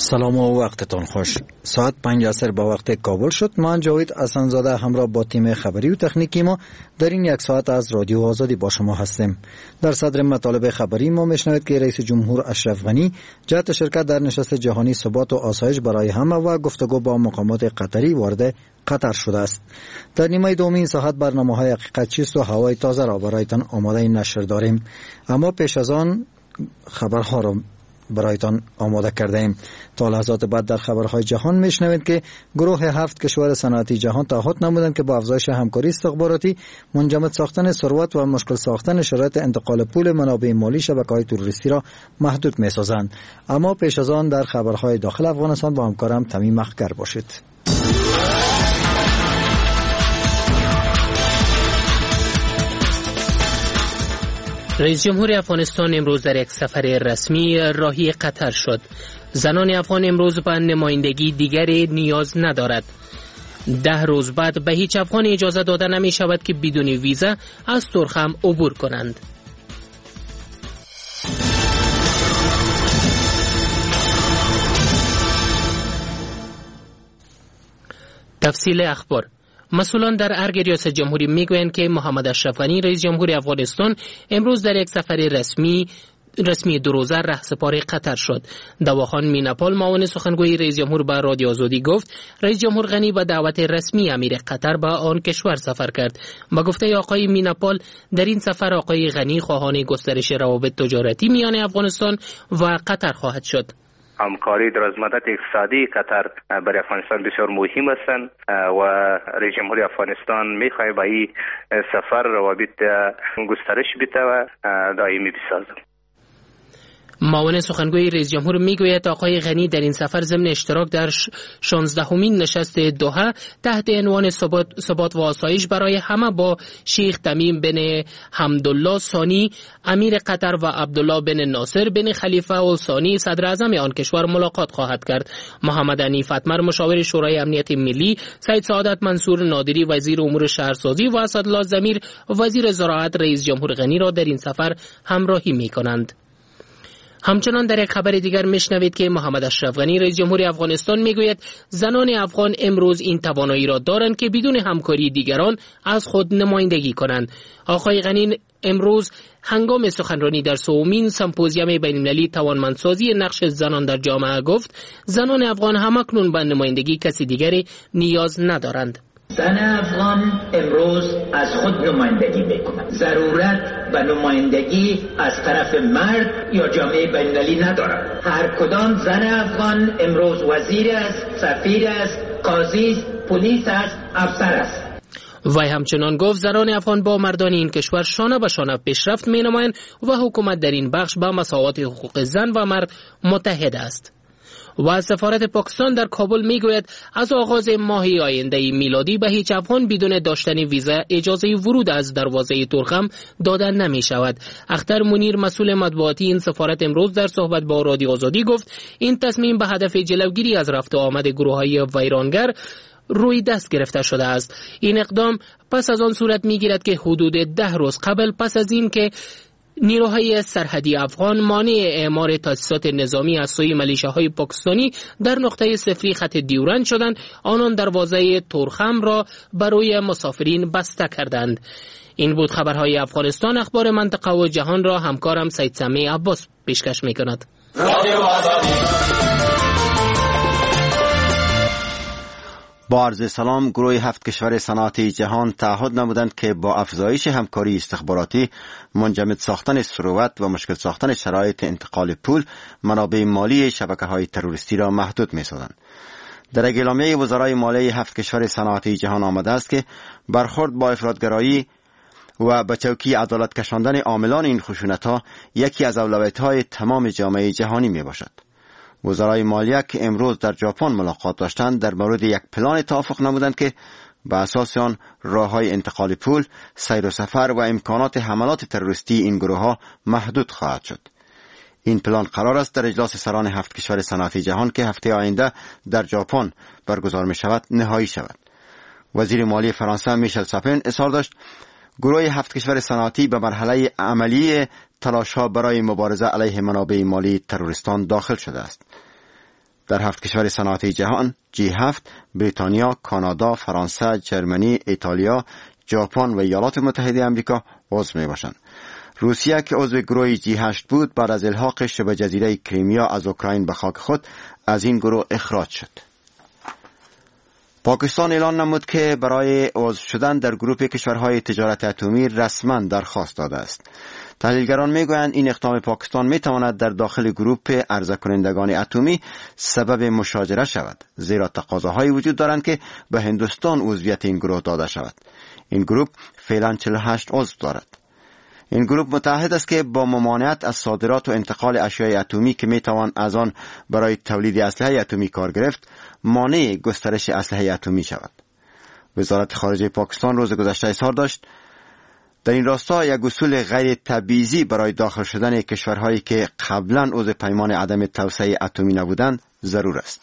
سلام و وقتتان خوش. ساعت 5 عصر با وقت کابل شد. من جاوید حسن‌زاده همراه با تیم خبری و تکنیکی ما در این یک ساعت از رادیو آزادی با شما هستیم. در صدر مطالب خبری ما میشنوید که رئیس جمهور اشرف غنی جهت شرکت در نشست جهانی ثبات و آسایش برای همه و گفتگو با مقامات قطری وارد قطر شده است. در نیمه دوم این ساعت برنامه‌های حقیقت چیست و هوای تازه را برایتان آماده نشر داریم. اما پیش از آن خبرها را برایتان آماده کرده ایم. تا لحظات بعد در خبرهای جهان میشنوید که گروه 7 کشور صنعتی جهان تعهد نمودند که با افزایش همکاری استخباراتی منجمد ساختن ثروت و مشکل ساختن شرایط انتقال پول منابع مالی شبکه‌های تروریستی را محدود می‌سازند. اما پیش از آن در خبرهای داخل افغانستان با همکارم تمیم اخگر باشید. رئیس جمهور افغانستان امروز در یک سفر رسمی راهی قطر شد. زنان افغان امروز به نمایندگی دیگری نیاز ندارد. 10 روز بعد به هیچ افغان اجازه داده نمی شود که بدون ویزا از ترخم عبور کنند. تفصیل اخبار. مسئولان در ارگ ریاست جمهوری میگویند که محمد اشرف غنی رئیس جمهور افغانستان امروز در یک سفر رسمی 2 روزه رهسپار قطر شد. دواخان میناپال معاون سخنگوی رئیس جمهور به رادیو آزادی گفت رئیس جمهور غنی به دعوت رسمی امیر قطر به آن کشور سفر کرد. با گفته آقای میناپال در این سفر آقای غنی خواهان گسترش روابط تجارتی میان افغانستان و قطر خواهد شد. همکاری در از مدت اقتصادی قطر برای افغانستان بسیار مهم هستند و رئیس جمهور افغانستان میخواهد با این سفر روابط گسترش بده و دائمی بسازد. معاون سخنگوی رئیس جمهور میگوید آقای غنی در این سفر ضمن اشتراک در 16مین نشست دوحه تحت عنوان ثبات و آسایش برای همه با شیخ تمیم بن حمدالله ثانی امیر قطر و عبدالله بن ناصر بن خلیفه ال ثانی صدر اعظم آن کشور ملاقات خواهد کرد. محمد حنیف اتمر مشاور شورای امنیت ملی، سید سعادت منصور نادری وزیر امور شهرسازی و اسدالله ضمیر وزیر زراعت رئیس جمهور غنی را در این سفر همراهی می‌کنند. همچنان در یک خبر دیگر میشنوید که محمد اشرف غنی رئیس جمهور افغانستان میگوید زنان افغان امروز این توانایی را دارند که بدون همکاری دیگران از خود نمایندگی کنند. آقای غنی امروز هنگام سخنرانی در 3مین سمپوزیوم بین‌المللی توانمندسازی نقش زنان در جامعه گفت زنان افغان همکنون به نمایندگی کسی دیگری نیاز ندارند. زن افغان امروز از خود نمایندگی میکنند. ضرورت به نمایندگی از طرف مرد یا جامعه بین‌المللی ندارد. هر کدام زن افغان امروز وزیر است، سفیر است، قاضی است، پلیس است، افسر است. وی همچنان گفت زنان افغان با مردان این کشور شانه به شانه پیشرفت مینمایند و حکومت در این بخش با مساوات حقوق زن و مرد متحد است. و سفارت پاکستان در کابل میگوید از آغاز ماه آینده میلادی به هیچ افغان بدون داشتن ویزا اجازه ورود از دروازه ترخم داده نمی شود. اختر منیر مسئول مطبوعاتی این سفارت امروز در صحبت با رادیو آزادی گفت این تصمیم به هدف جلوگیری از رفت و آمد گروه‌های ویرانگر روی دست گرفته شده است. این اقدام پس از آن صورت میگیرد که حدود 10 روز قبل پس از این که نیروهای سرحدی افغان مانع اعمار تاسیسات نظامی از سوی ملیشه‌های پاکستانی در نقطه صفری خط دیورند شدند، آنان دروازه ترخم را برای مسافرین بسته کردند. این بود خبرهای افغانستان. اخبار منطقه و جهان را همکارم سید سمیع عباس پیشکش می‌کند. با عرض سلام. گروه 7 کشور صنعتی جهان تعهد نمودند که با افزایش همکاری استخباراتی منجمد ساختن ثروت و مشکل ساختن شرایط انتقال پول منابع مالی شبکه‌های تروریستی را محدود می‌سازند. در اعلامیه وزرای مالیه 7 کشور صنعتی جهان آمده است که برخورد با افراطگرایی و به چوکی عدالت کشاندن عاملان این خشونت‌ها یکی از اولویت‌های تمام جامعه جهانی میباشد. وزرای مالیه که امروز در ژاپن ملاقات داشتند در مورد یک پلان توافق نمودند که به اساس آن راه‌های انتقال پول، سیر و سفر و امکانات حملات تروریستی این گروه‌ها محدود خواهد شد. این پلان قرار است در اجلاس سران 7 کشور صنعتی جهان که هفته آینده در ژاپن برگزار می شود نهایی شود. وزیر مالی فرانسه میشل ساپین اظهار داشت گروه 7 کشور صنعتی به مرحله عملی تلاش‌ها برای مبارزه علیه منابع مالی تروریستان داخل شده است. در 7 کشور صنعتی جهان G7 بریتانیا، کانادا، فرانسه، جرمنی، ایتالیا، ژاپن و ایالات متحده آمریکا عضو می باشند. روسیه که عضو گروه G8 بود بعد از الحاق شبه جزیره کریمیا از اوکراین به خاک خود از این گروه اخراج شد. پاکستان اعلان نمود که برای عضو شدن در گروه کشورهای تجارت اتمی رسما درخواست داده است. تحلیلگران میگویند این اقدام پاکستان میتواند در داخل گروه عرضه کنندگان اتمی سبب مشاجره شود، زیرا تقاضاهایی وجود دارند که به هندوستان عضویت این گروه داده شود. این گروه فعلا 48 عضو دارد. این گروه متعهد است که با ممانعت از صادرات و انتقال اشیاء اتمی که میتوان از آن برای تولید اسلحه اتمی کار گرفت مانع گسترش اسلحه اتمی شود. وزارت خارجه پاکستان روز گذشته اظهار داشت در این راستا یک اصول غیر تبعیضی برای داخل شدن کشورهایی که قبلا عضو پیمان عدم توسعه اتمی نبودند ضرور است.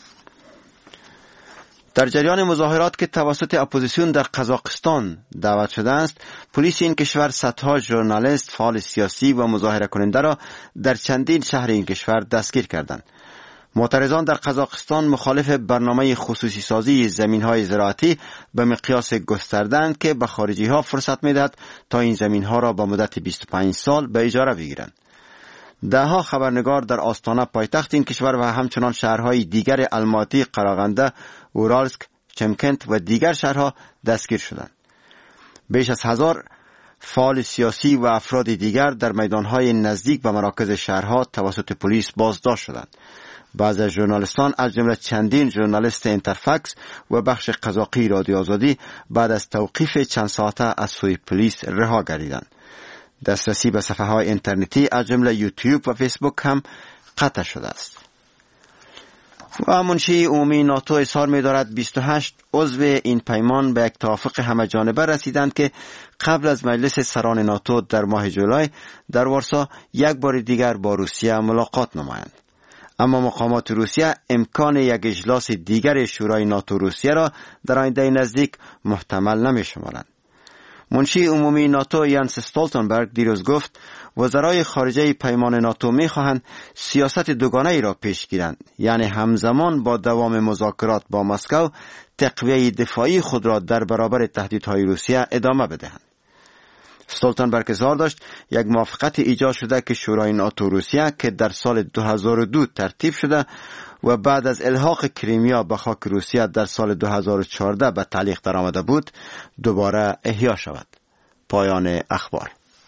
در جریان مظاهرات که توسط اپوزیسیون در قزاقستان دعوت شده است، پلیس این کشور صدها ژورنالیست، فعال سیاسی و مظاهره کننده را در چندین شهر این کشور دستگیر کردند. معترضان در قزاقستان مخالف برنامه خصوصی سازی زمین‌های زراعتی به مقیاس گسترده‌اند که به خارجی‌ها فرصت می‌دهد تا این زمین‌ها را با مدت 25 سال به اجاره بگیرند. ده‌ها خبرنگار در آستانه پایتخت این کشور و همچنان شهرهای دیگر الماتی، قراغنده، اورالسک، چمکنت و دیگر شهرها دستگیر شدند. بیش از 1000 فعال سیاسی و افراد دیگر در میدانهای نزدیک به مراکز شهرها توسط پلیس بازداشت شدند. بعضی از ژورنالیستان از جمله چندین ژورنالیست اینترفکس و بخش قزاقی رادیو آزادی بعد از توقیف چند ساعته از سوی پلیس رها گردیدند. دسترسی به صفحه‌های اینترنتی از جمله یوتیوب و فیسبوک هم قطع شده است. و منشی عمومی ناتو اظهار می‌دارد 28 عضو این پیمان به یک توافق همه جانبه رسیدند که قبل از مجلس سران ناتو در ماه جولای در وارسا یک بار دیگر با روسیه ملاقات نمایند. اما مقامات روسیه امکان یک اجلاس دیگر شورای ناتو روسیه را در آینده نزدیک محتمل نمی‌شمارند. منشی عمومی ناتو یانس استولتنبرگ دیروز گفت وزرای خارجه پیمان ناتو می‌خواهند سیاست دوگانه‌ای را پیش گیرند، یعنی همزمان با دوام مذاکرات با مسکو تقویه دفاعی خود را در برابر تهدیدهای روسیه ادامه بدهند. استولتنبرگ اظهار داشت یک موافقت ایجاد شده که شورای ناتو روسیه که در سال 2002 ترتیب شده و بعد از الحاق کریمیا به خاک روسیه در سال 2014 به تعلیق درآمده بود دوباره احیا شود. پایان اخبار.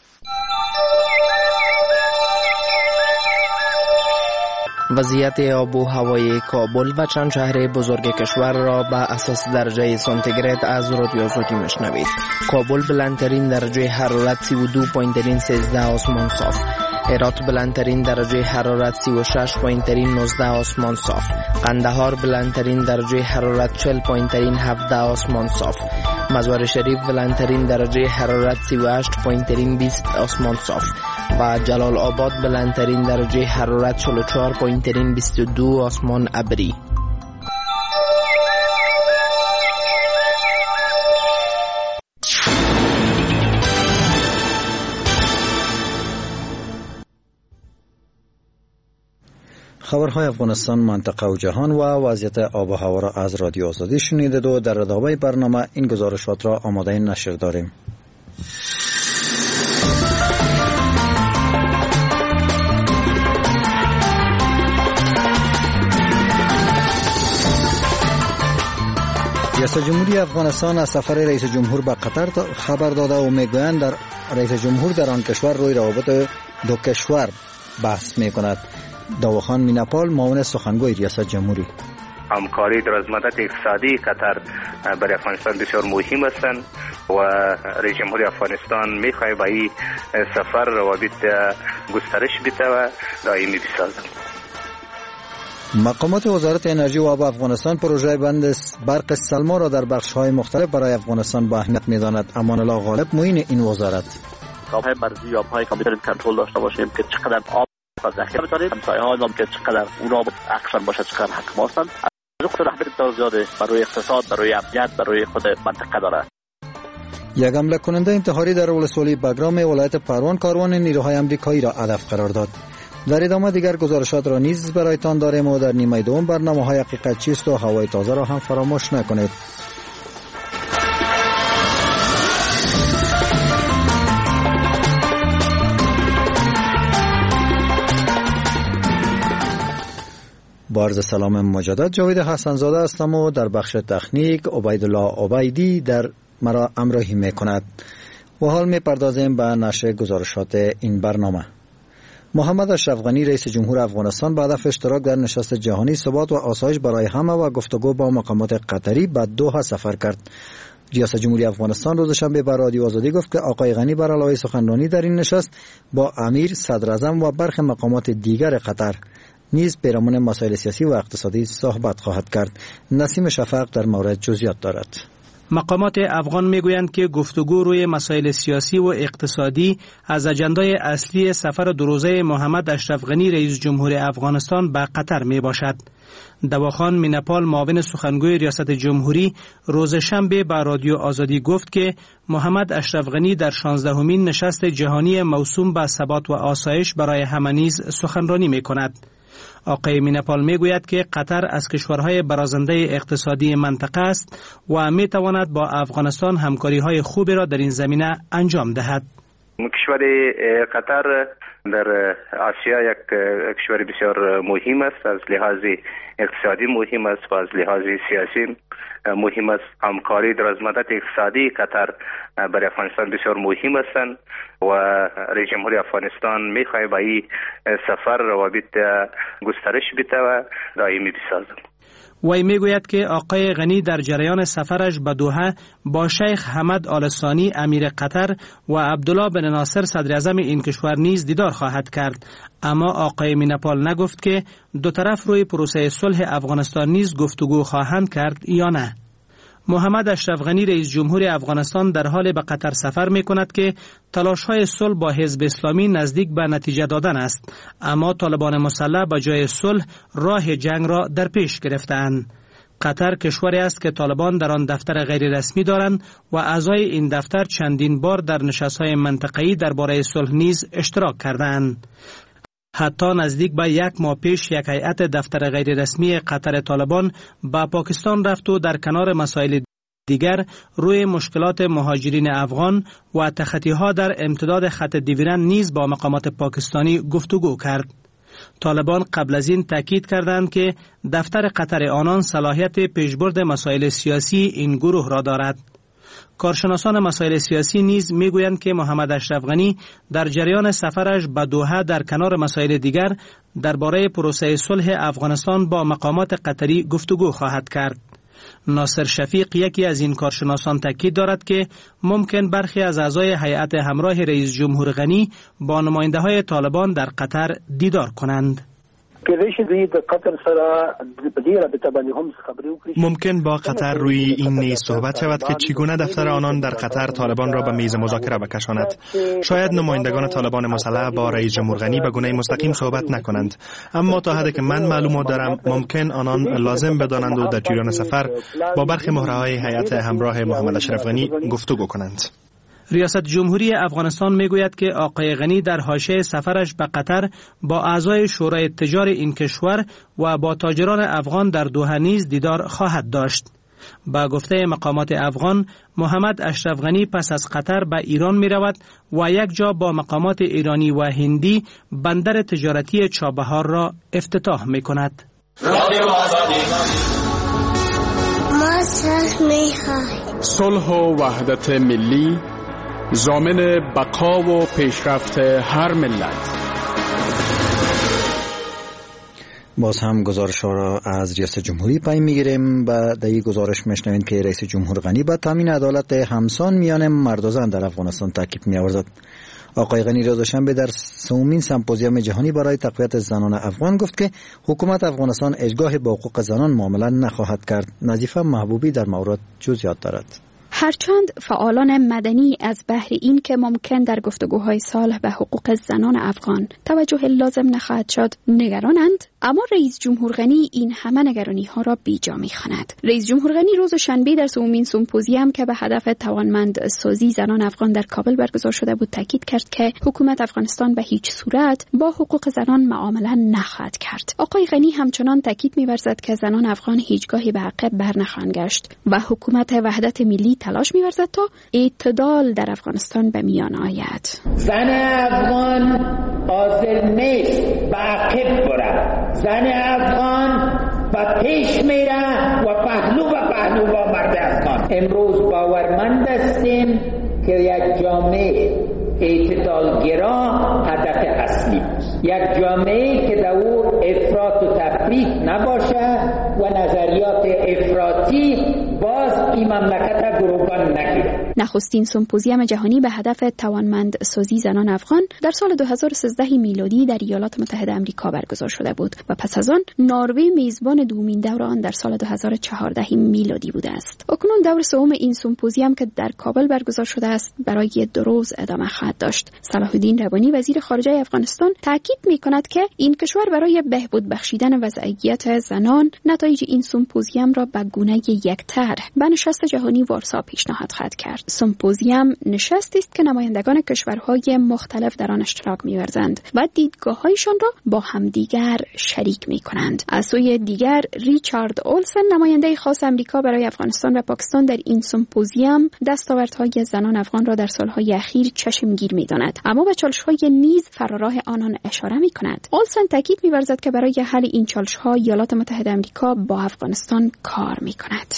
وضعیت آب و هوای کابل و چند شهر بزرگ کشور را به اساس درجه سانتیگراد از رادیو آزادی میشنوید. کابل بلندترین درجه حرارت 32.13 آسمان صاف. هرات بلندترین درجه حرارت 36.19 آسمان صاف. قندهار بلندترین درجه حرارت 40.17 آسمان صاف. مزار شریف بلندترین درجه حرارت 38.20 آسمان صاف و جلال آباد بلندترین درجه حرارت 44.22 آسمان ابری. خبرهای افغانستان، منطقه و جهان و وضعیت آب و هوا را از رادیو آزادی شنیدید و در ادامه برنامه این گزارشات را آماده نشر داریم. ریاست جمهوری افغانستان از سفر رئیس جمهور به قطر خبر داده و میگویند در رئیس جمهور در آن کشور روی روابط دو کشور بحث میکند. داوخان میناپال، معاون سخنگوی ریاست جمهوری: همکاری در از مدت اقتصادی قطر برای افغانستان بسیار مهم هستند و رئیس جمهوری افغانستان میخواهد با این سفر روابط گسترش بده و دائمی بسازد. مقامات وزارت انرژی و آب افغانستان پروژه بند برق سلما را در بخش‌های مختلف برای افغانستان با اهمیت می‌داند. امان الله غالب، معین این وزارت: کارهای مرزی یا پای کامپیوتر کنترل داشته باشیم که چقدر آب ذخیره بتونیم، همسایه‌ها هم که چقدر اونا اکشن باشه، چقدر حکم هستند. از خود اهمیت بسیار زیاده برای اقتصاد، برای امنیت، برای خود منطقه داره. یک حمله کننده انتحاری در ولسوالی بگرام ولایت پروان کاروان نیروهای آمریکایی را هدف قرار داد. در ادامه دیگر گزارشات را نیز برایتان داریم و در نیمه دوم برنامه‌های حقیقت چیست و هوای تازه را هم فراموش نکنید. با عرض سلام مجدد، جاوید حسنزاده هستم و در بخش تکنیک عبیدالله عبیدی در مرا همراهی میکند و حال میپردازیم به نشر گزارشات این برنامه. محمد اشرف غنی رئیس جمهور افغانستان با هدف اشتراک در نشست جهانی ثبات و آسایش برای همه و گفتگو با مقامات قطری به دوحه سفر کرد. ریاست جمهوری افغانستان روز شنبه به رادیو آزادی گفت که آقای غنی بر علاوه سخنرانی در این نشست با امیر، صدر اعظم و برخی مقامات دیگر قطر نیز پیرامون مسائل سیاسی و اقتصادی صحبت خواهد کرد. نسیم شفق در مورد جزئیات دارد. مقامات افغان میگویند که گفتگو روی مسائل سیاسی و اقتصادی از اجندای اصلی سفر دو روزه محمد اشرف غنی رئیس جمهور افغانستان به قطر می باشد. دواخان مینپال معاون سخنگوی ریاست جمهوری روز شنبه به رادیو آزادی گفت که محمد اشرف غنی در 16مین نشست جهانی موسوم به ثبات و آسایش برای همه نیز سخنرانی می کند. آقای مینپال میگوید که قطر از کشورهای برازنده اقتصادی منطقه است و میتواند با افغانستان همکاری‌های خوبی را در این زمینه انجام دهد. کشور قطر در آسیا یک کشور بسیار مهم است، از لحاظ اقتصادی مهم است و از لحاظ سیاسی مهم است. همکاری در از مدت اقتصادی قطر برای افغانستان بسیار مهم است و رئیس جمهور افغانستان میخواهد با این سفر روابط گسترش بده و دائمی بسازد. وی میگوید که آقای غنی در جریان سفرش به دوحه با شیخ حمد آل ثانی امیر قطر و عبدالله بن ناصر صدر اعظم این کشور نیز دیدار خواهد کرد. اما آقای مینپال نگفت که دو طرف روی پروسه صلح افغانستان نیز گفتگو خواهند کرد یا نه. محمد اشرف غنی رئیس جمهور افغانستان در حال به قطر سفر می کند که تلاش‌های صلح با حزب اسلامی نزدیک به نتیجه دادن است، اما طالبان مسلح به جای صلح راه جنگ را در پیش گرفتند. قطر کشوری است که طالبان در آن دفتر غیر رسمی دارند و اعضای این دفتر چندین بار در نشست‌های منطقه‌ای درباره صلح نیز اشتراک کردند. حتی نزدیک به یک ماه پیش یک هیئت دفتر غیر رسمی قطر طالبان به پاکستان رفت و در کنار مسائل دیگر روی مشکلات مهاجرین افغان و تخطی‌ها در امتداد خط دیورند نیز با مقامات پاکستانی گفتگو کرد. طالبان قبل از این تاکید کردند که دفتر قطر آنان صلاحیت پیشبرد مسائل سیاسی این گروه را دارد. کارشناسان مسائل سیاسی نیز میگویند که محمد اشرف غنی در جریان سفرش به دوحه در کنار مسائل دیگر درباره پروسه صلح افغانستان با مقامات قطری گفتگو خواهد کرد. ناصر شفیق یکی از این کارشناسان تاکید دارد که ممکن برخی از اعضای هیئت همراه رئیس جمهور غنی با نماینده‌های طالبان در قطر دیدار کنند. ممکن با قطر روی این نیز صحبت شود که چگونه دفتر آنان در قطر طالبان را به میز مذاکره بکشاند. شاید نمایندگان طالبان مسلح با رئیس جمهور غنی به گونه مستقیم صحبت نکنند، اما تا حدی که من معلومات دارم ممکن آنان لازم بدانند و در جریان سفر با برخی مهره‌های هیئت همراه محمد اشرف غنی گفتگو کنند. ریاست جمهوری افغانستان میگوید که آقای غنی در حاشیه سفرش به قطر با اعضای شورای تجار این کشور و با تاجران افغان در دوحه نیز دیدار خواهد داشت. با گفته مقامات افغان، محمد اشرف غنی پس از قطر به ایران می رود و یک جا با مقامات ایرانی و هندی بندر تجارتی چابهار را افتتاح می کند. صلح و وحدت ملی ضامن بقا و پیشرفت هر ملت. باز هم گزارش ها را از ریاست جمهوری پی میگیریم. و در این گزارش میشنویم که رئیس جمهور غنی به تامین عدالت همسان میان مرد و زن در افغانستان تاکید می‌آورد. آقای غنی روز شنبه در 3مین سمپوزیوم جهانی برای تقویت زنان افغان گفت که حکومت افغانستان هیچگاه با حقوق زنان معامله نخواهد کرد. نظیفه محبوبی در مورد جزئیات دارد. هرچند فعالان مدنی از بهر این که ممکن در گفتگوهای صلح به حقوق زنان افغان توجه لازم نخواهد شد نگرانند، اما رئیس جمهور غنی این همه نگرانی ها را بیجا می‌خواند. رئیس جمهور غنی روز شنبه در سومین سمپوزیوم که به هدف توانمند سازی زنان افغان در کابل برگزار شده بود تاکید کرد که حکومت افغانستان به هیچ صورت با حقوق زنان معامله نخواهد کرد. آقای غنی همچنان تاکید می‌ورزد که زنان افغان هیچگاهی به عقب برنخواهند گشت و حکومت وحدت ملی تلاش می‌ورزد تا اعتدال در افغانستان به میان آید. زن افغان حاضر نیست به عقب بره. زن افغان و پیش میره و پهلو به پهلو با مرد افغان. امروز باورمند هستیم که یک جامعه اعتدالگرا هدف اصلی است. یک جامعه که در او افراط و تفریط نباشه و نظریات افراطی باز این مملکت گروگان نگیره. نخستین سمپوزیوم جهانی به هدف توانمند سازی زنان افغان در سال 2013 میلادی در ایالات متحده آمریکا برگزار شده بود و پس از آن نروژ میزبان دومین دور آن در سال 2014 میلادی بوده است. اکنون دور سوم این سمپوزیوم که در کابل برگزار شده است برای 2 روز ادامه خواهد داشت. صلاح الدین ربانی وزیر خارجه افغانستان تاکید می‌کند که این کشور برای بهبود بخشیدن وضعیت زنان نتایج این سمپوزیوم را به گونه یکطرح به نشست جهانی وارسا پیشنهاد خواهد کرد. سمپوزیوم نشستی است که نمایندگان کشورهای مختلف در آن اشتراک می‌ورزند و دیدگاه‌هایشان را با همدیگر شریک می‌کنند. از سوی دیگر ریچارد اولسن نماینده خاص آمریکا برای افغانستان و پاکستان در این سمپوزیوم دستاوردهای زنان افغان را در سالهای اخیر چشمگیر می‌داند، اما به چالش‌های نیز فراراه آنان اشاره می‌کند. اولسن تاکید می‌ورزد که برای حل این چالش‌ها ایالات متحده آمریکا با افغانستان کار می‌کند.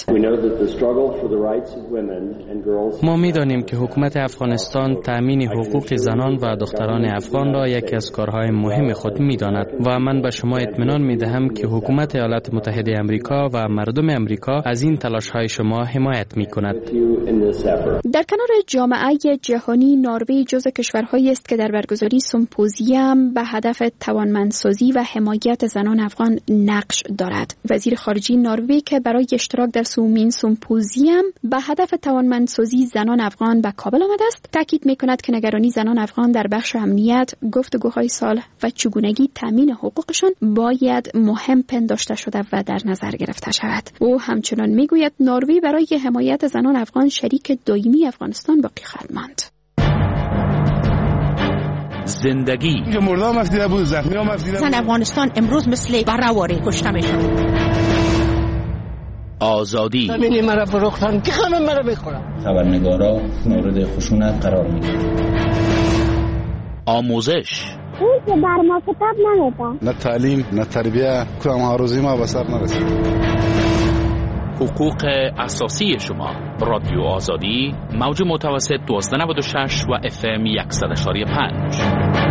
ما می‌دانیم که حکومت افغانستان تأمین حقوق زنان و دختران افغان را یکی از کارهای مهم خود می‌داند و من به شما اطمینان می‌دهم که حکومت ایالات متحده آمریکا و مردم آمریکا از این تلاش‌های شما حمایت می‌کند. در کنار جامعه جهانی نروژ جزو کشورهایی است که در برگزاری سمپوزیوم به هدف توانمندسازی و حمایت زنان افغان نقش دارد. وزیر خارجه نروژ که برای اشتراک در سومین سمپوزیوم به هدف توانمندسازی زنان افغان به کابل آمده است، تاکید می‌کند که نگرانی زنان افغان در بخش امنیت، گفتگوهای صلح و چگونگی تامین حقوقشان باید مهم پنداشته شده و در نظر گرفته شود. او همچنان می‌گوید نروژ برای حمایت زنان افغان شریک دائمی افغانستان باقی خواهد ماند. زندگی مردم مفدیده بود، زخمی ها مفدیده بود. زن افغانستان امروز مثل برهواره کشته میشن. آزادی زمینی مرا فروختن که خانم مرا بخورم. خبرنگارا مورد خشونت قرار میگیرن. آموزش اون که بر ما کتاب نمیده. نه تعلیم نه تربیه کدام هاروزی ما به سر نرسید. حقوق اساسی شما. رادیو آزادی موج متوسط 1296 و FM 100.5.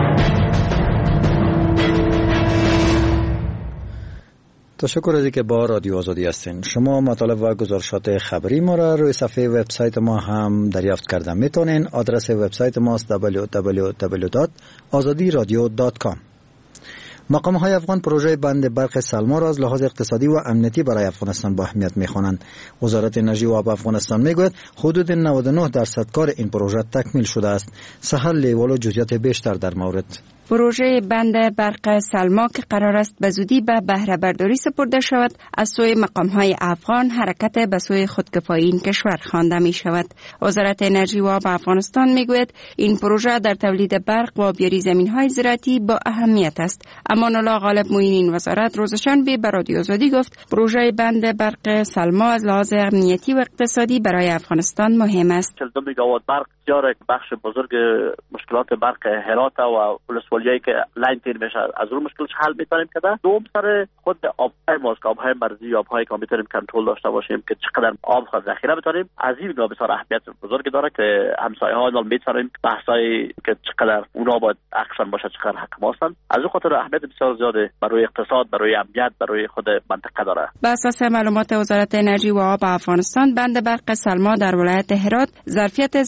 تشکر از اینکه با رادیو آزادی هستین. شما مطالب و گزارشات خبری ما را روی صفحه وبسایت ما هم دریافت کرده میتونین. آدرس وبسایت ما است www.azadiradio.com. مقام‌های افغان پروژه بند برق سلما را از لحاظ اقتصادی و امنیتی برای افغانستان با اهمیت می‌خوانند. وزارت انرژی و آب افغانستان میگوید حدود 99% کار این پروژه تکمیل شده است. سحر لیوال و جزئیات بیشتر در مورد. پروژه بند برق سلما که قرار است به زودی به بهره برداری سپرده شود، از سوی مقام‌های افغان حرکت به سوی خودکفایی این کشور خوانده می شود. وزارت انرژی و آب افغانستان میگوید این پروژه در تولید برق و آبیاری زمین‌های زراعتی با اهمیت است. امان الله غالب معین این وزارت روز شنبه به رادیو آزادی گفت پروژه بند برق سلما از لحاظ امنیتی و اقتصادی برای افغانستان مهم است. 42 مگاوات برق بسیار بخش بزرگ مشکلات برق هرات و ولسوالیایی که لاین تیر میشه از اون مشکلش حل میتونیم کرده. دوم سر خود آبهای ماست، آبهای مرزی، آبهایی که میتونیم کنترل داشته باشیم که چقدر آب خود ذخیره بتونیم. از این نگاه بسیار اهمیت بزرگی داره که همسایه‌ها نال میتونیم بحثای که چقدر اونا باید اکشن باشه، چقدر حکم هستن. از اون خاطر اهمیت بسیار زیاده برای اقتصاد، برای امنیت، برای خود منطقه داره. بر اساس معلومات وزارت انرژی و آب افغانستان بند برق سلما در ولایت هرات ظرفیت ذخیره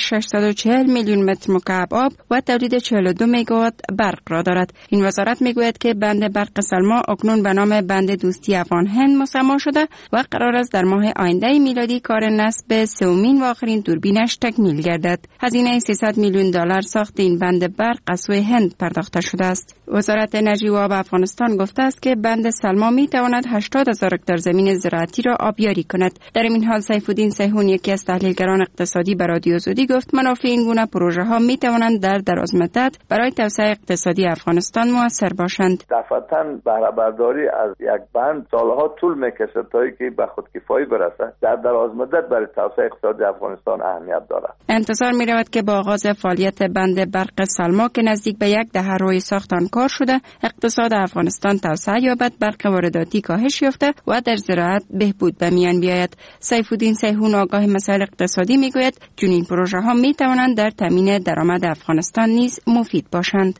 640 میلیون متر مکعب آب و تولید 42 مگاوات برق را دارد. این وزارت میگوید که بند برق سلما اکنون به نام بند دوستی افغان هند مسما شده و قرار است در ماه آینده میلادی کار نصب سومین و آخرین دوربینش تکمیل گردد. هزینه 300 میلیون دلار ساخت این بند برق از سوی هند پرداخته شده است. وزارت انرژی و آب افغانستان گفته است که بند سلما می تواند 80,000 هکتار زمین زراعتی را آبیاری کند. در این حال سیفالدین صیحون یکی از تحلیلگران اقتصادی به رادیو آزادی گفت منافع این گونه پروژه ها می توانند در دراز مدت برای توسعه اقتصادی افغانستان موثر باشند. دفعتاً بهره برداری از یک بند سالها طول میکشه تا اینکه به خودکفایی برسه. در دراز مدت برای توسعه اقتصادی افغانستان اهمیت دارد. انتظار می رود که با آغاز فعالیت بند برق سلما که نزدیک به 10 دهه روی ساخت آن کار شده، اقتصاد افغانستان توسعه یابد، برق وارداتی کاهش یافته و در زراعت بهبود به میان بیاید. سیفالدین صیحون آگاه مسائل اقتصادی میگوید چنین پروژه ها می توانند در تامین درآمد افغانستان نیز مفید باشند.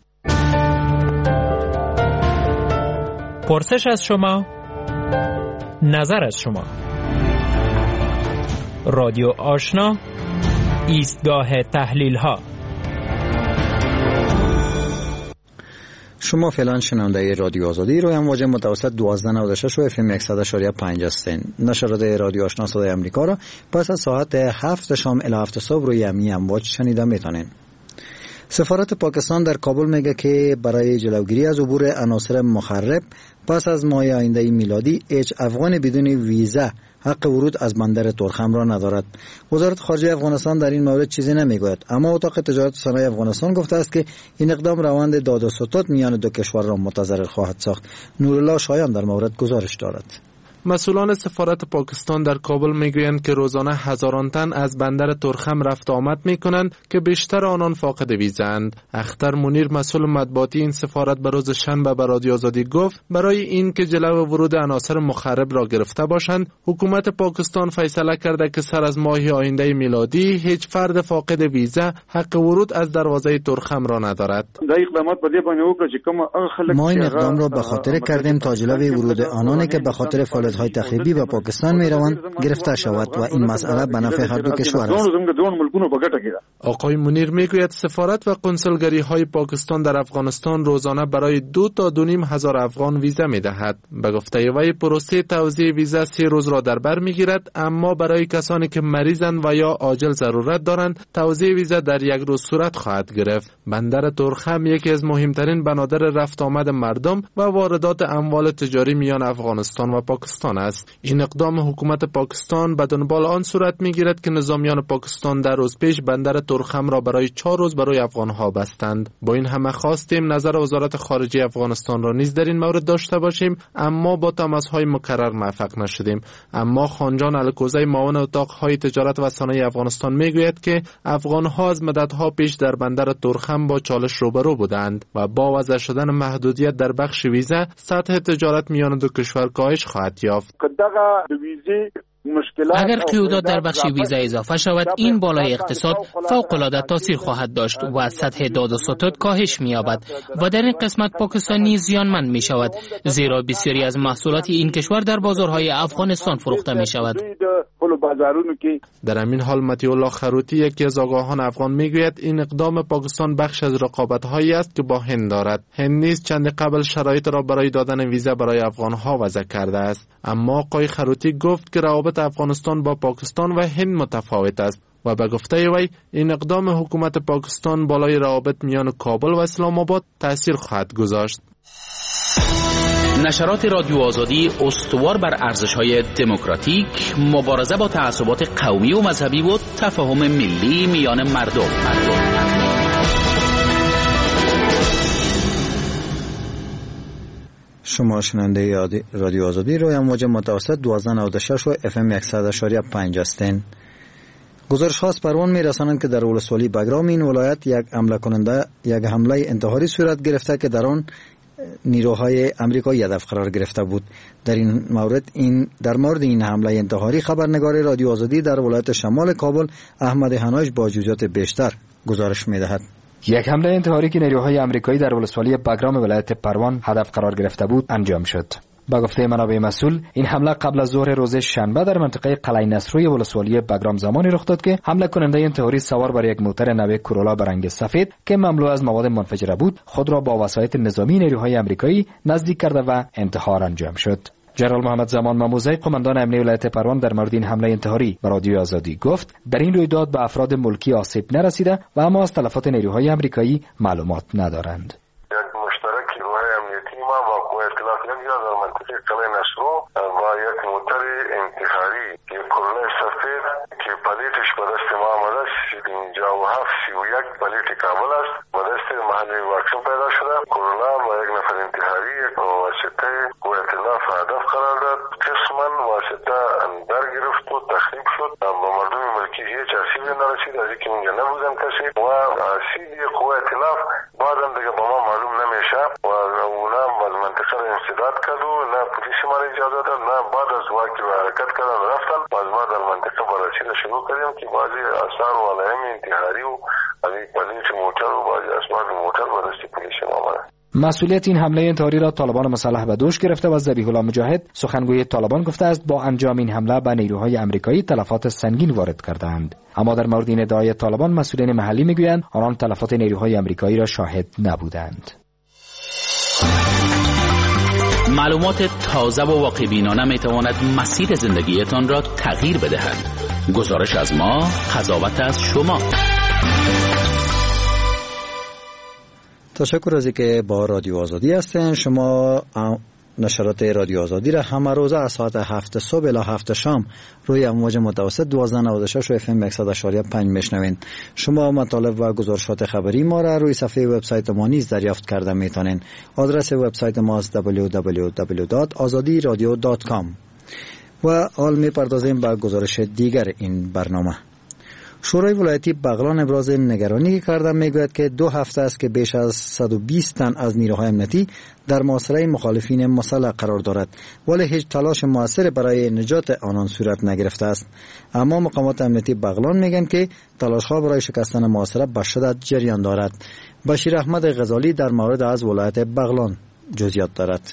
پرسش از شما، نظر از شما. رادیو آشنا، ایستگاه تحلیل ها. شما فعلا شنونده رادیو آزادی روی امواج متوسط 1296 و FM 100.5 هستین. نشرات رادیو آشنا صدای امریکا را پس از ساعت 7 شام الی 7 صبح روی همین امواج شنیده میتونین. سفارت پاکستان در کابل میگه که برای جلوگیری از عبور عناصر مخرب پس از ماه آینده میلادی هیچ افغان بدون ویزا حق ورود از بندر تورخم را ندارد. وزارت خارجه افغانستان در این مورد چیزی نمیگوید، اما اتاق تجارت و صنایع افغانستان گفته است که این اقدام روند داد و ستد میان دو کشور را متضرر خواهد ساخت. نورالله شایان در مورد گزارش دارد. مسئولان سفارت پاکستان در کابل میگویند که روزانه هزاران تن از بندر تورخم رفت آمد میکنند که بیشتر آنان فاقد ویزاند. اختر منیر مسئول مطبوعاتی این سفارت به روز شنبه به رادیو آزادی گفت برای این که جلو ورود عناصر مخرب را گرفته باشند، حکومت پاکستان فیصله کرده که سر از ماه آینده میلادی هیچ فرد فاقد ویزا حق ورود از دروازه تورخم را ندارد. ما این اقدام را به خاطر کردیم تا جلوی ورود آنانی که به خاطر فعالیت‌های تخریبی به پاکستان میروند گرفته شود و این مسئله به نفع هر دو کشور است. آقای منیر میگوید سفارت و کنسولگری های پاکستان در افغانستان روزانه برای 2 تا 2.5 هزار افغان ویزا میدهد. به گفته وی پروسه توزیع ویزا 3 روز را در بر میگیرد، اما برای کسانی که مریضند و یا عاجل ضرورت دارند توزیع ویزا در 1 روز صورت خواهد گرفت. بندر تورخم یکی از مهمترین بنادر رفت آمد مردم و واردات اموال تجاری میان افغانستان و پاکستان است. این اقدام حکومت پاکستان به دنبال آن صورت میگیرد که نظامیان پاکستان در روز پیش بندر تورخم را برای 4 روز برای افغانها بستند. با این همه خواستیم نظر وزارت خارجه افغانستان را نیز در این مورد داشته باشیم، اما با تماس‌های مکرر موفق نشدیم. اما خانجان الکوزی معاون اتاق‌های تجارت و صنایع افغانستان میگوید که افغانها از مدت‌ها پیش در بندر تورخم با چالش روبرو بودند و با وضع شدن محدودیت در بخش ویزا سطح تجارت میان دو کشور کاهش خواهد یافت. اگر قیودات در بخش ویزا اضافه شود، این بالای اقتصاد فوق‌العاده تاثیر خواهد داشت و سطح داد و ستد کاهش می‌یابد و در این قسمت پاکستان نیز زیانمند می‌شود، زیرا بسیاری از محصولات این کشور در بازارهای افغانستان فروخته می‌شود. در همین حال مطیع الله خروتی یکی از آگاهان افغان میگوید این اقدام پاکستان بخش از رقابت‌هایی است که با هند دارد. هند نیز چند قبل شرایط را برای دادن ویزا برای افغان‌ها وضع کرده است، اما آقای خروتی گفت که روابط افغانستان با پاکستان و هند متفاوت است و به گفته وی این اقدام حکومت پاکستان بالای روابط میان کابل و اسلام آباد تأثیر خواهد گذاشت. نشرات رادیو آزادی استوار بر ارزش‌های دموکراتیک، مبارزه با تعصبات قومی و مذهبی و تفاهم ملی میان مردم. شما شنونده رادیو آزادی روی امواج متوسط 1296 و FM 100.5 هستین. گزارش ها از پروان می رسانند که در ولسوالی بگرام این ولایت یک حمله انتحاری صورت گرفته که در آن نیروهای امریکایی هدف قرار گرفته بود. در مورد این حمله انتحاری خبرنگار رادیو آزادی در ولایت شمال کابل احمد هناش با جزئیات بیشتر گزارش می دهد. یک حمله انتحاری که نیروهای امریکایی در ولسوالی بگرام ولایت پروان هدف قرار گرفته بود انجام شد. با گفته منابع مسئول، این حمله قبل از ظهر روز شنبه در منطقه قلعه نصروی ولسوالی بگرام زمانی رخ داد که حمله کننده انتحاری سوار بر یک موتر نو کورولا به رنگ سفید که مملو از مواد منفجره بود، خود را با وسایط نظامی نیروهای آمریکایی نزدیک کرده و انتحار انجام شد. جنرال محمد زمان ماموزی، قماندان امنیه ولایت پروان، در مورد این حمله انتحاری به رادیو آزادی گفت در این رویداد به افراد ملکی آسیب نرسیده و اما از تلفات نیروهای آمریکایی معلومات ندارند. در منطقه قلعه نصرو و یک موتر انتحاری که کرولا سفید که پلیتش به دست ما آمده است 5731 پلیت کابل است به دست محلی واقع پیدا شده. کرولا با یک نفر انتحاری یک واسطه قوه اطلاف هدف قرار داد، قسما واسطه اندر گرفت و تخریب شد. با مردم ملکی هیچ آسیبی نرسید از اینکه اونجا نبودن کسی و آسیبی قوه اطلاف بعدم دیگه با ما معلوم نمیشه و اونا از منطقه را انسداد کردو، نه پلیس ما را اجازه داد، نه بعد از واقعی و حرکت کردن رفتن. باز ما در منطقه بررسی را شروع کردیم که بعضی آثار و علائم انتحاری و از این پلیس موتر و بعضی اسباب موتر به دست پلیس ما آمده. مسئولیت این حمله انتحاری را طالبان مسلح به دوش گرفته و ذبیح الله مجاهد، سخنگوی طالبان، گفته است با انجام این حمله به نیروهای آمریکایی تلفات سنگین وارد کردند. اما در مورد این ادعای طالبان مسئولین محلی میگویند آنان تلفات نیروهای آمریکایی را شاهد نبودند. معلومات تازه و واقع بینانه می تواند مسیر زندگیتان را تغییر بدهد. گزارش از ما، قضاوت از شما. تشکر از اینکه با رادیو آزادی هستین. شما نشرات رادیو آزادی را همه روزه از ساعت 7 صبح الی 7 شام روی امواج متوسط 1296 و FM 100.5 میشنوین. شما مطالب و گزارشات خبری ما را روی صفحه وبسایت ما نیز دریافت کرده میتونین. آدرس وبسایت ما است www.azadiradio.com. و حال میپردازیم به گزارش دیگر این برنامه. شورای ولایتی بغلان ابراز نگرانی کرده، میگوید که 2 هفته است که بیش از 120 تن از نیروهای امنیتی در محاصره مخالفین مسلح قرار دارد، ولی هیچ تلاش موثر برای نجات آنان صورت نگرفته است. اما مقامات امنیتی بغلان میگن که تلاش‌ها برای شکستن محاصره به شدت جریان دارد. بشیر احمد غزالی در مورد از ولایت بغلان جزئیات دارد.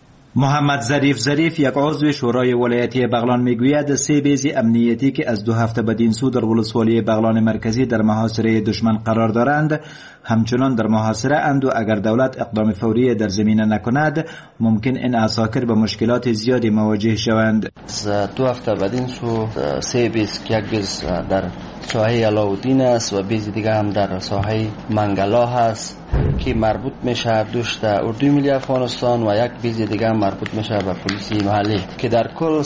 محمد ظریف یک عضو شورای ولایتی بغلان میگوید 3 بیز امنیتی که از 2 هفته بدین سو در ولسوالی بغلان مرکزی در محاصره دشمن قرار دارند همچنان در محاصره اند و اگر دولت اقدام فوری در زمینه نکند ممکن این عساکر به مشکلات زیادی مواجه شوند. از 2 هفته بدین سو 3 بیز که یک بیز در ساحه علاءالدین است و بیز دیگه هم در ساحه منگلا هست که مربوط میشه دوست اردوی ملی افغانستان و یک بیز دیگه هم مربوط میشه به پلیس محلی که در کل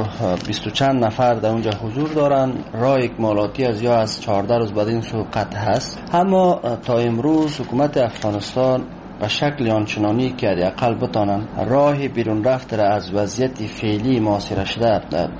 120 چند نفر در اونجا حضور دارن. راه اکمالاتی از یا از 14 روز بعد این سو قطع هست. اما تا امروز حکومت افغانستان به شکل آنچنانی که حداقل بتانن راه بیرون رفت را از وضعیت فعلی محاصره شده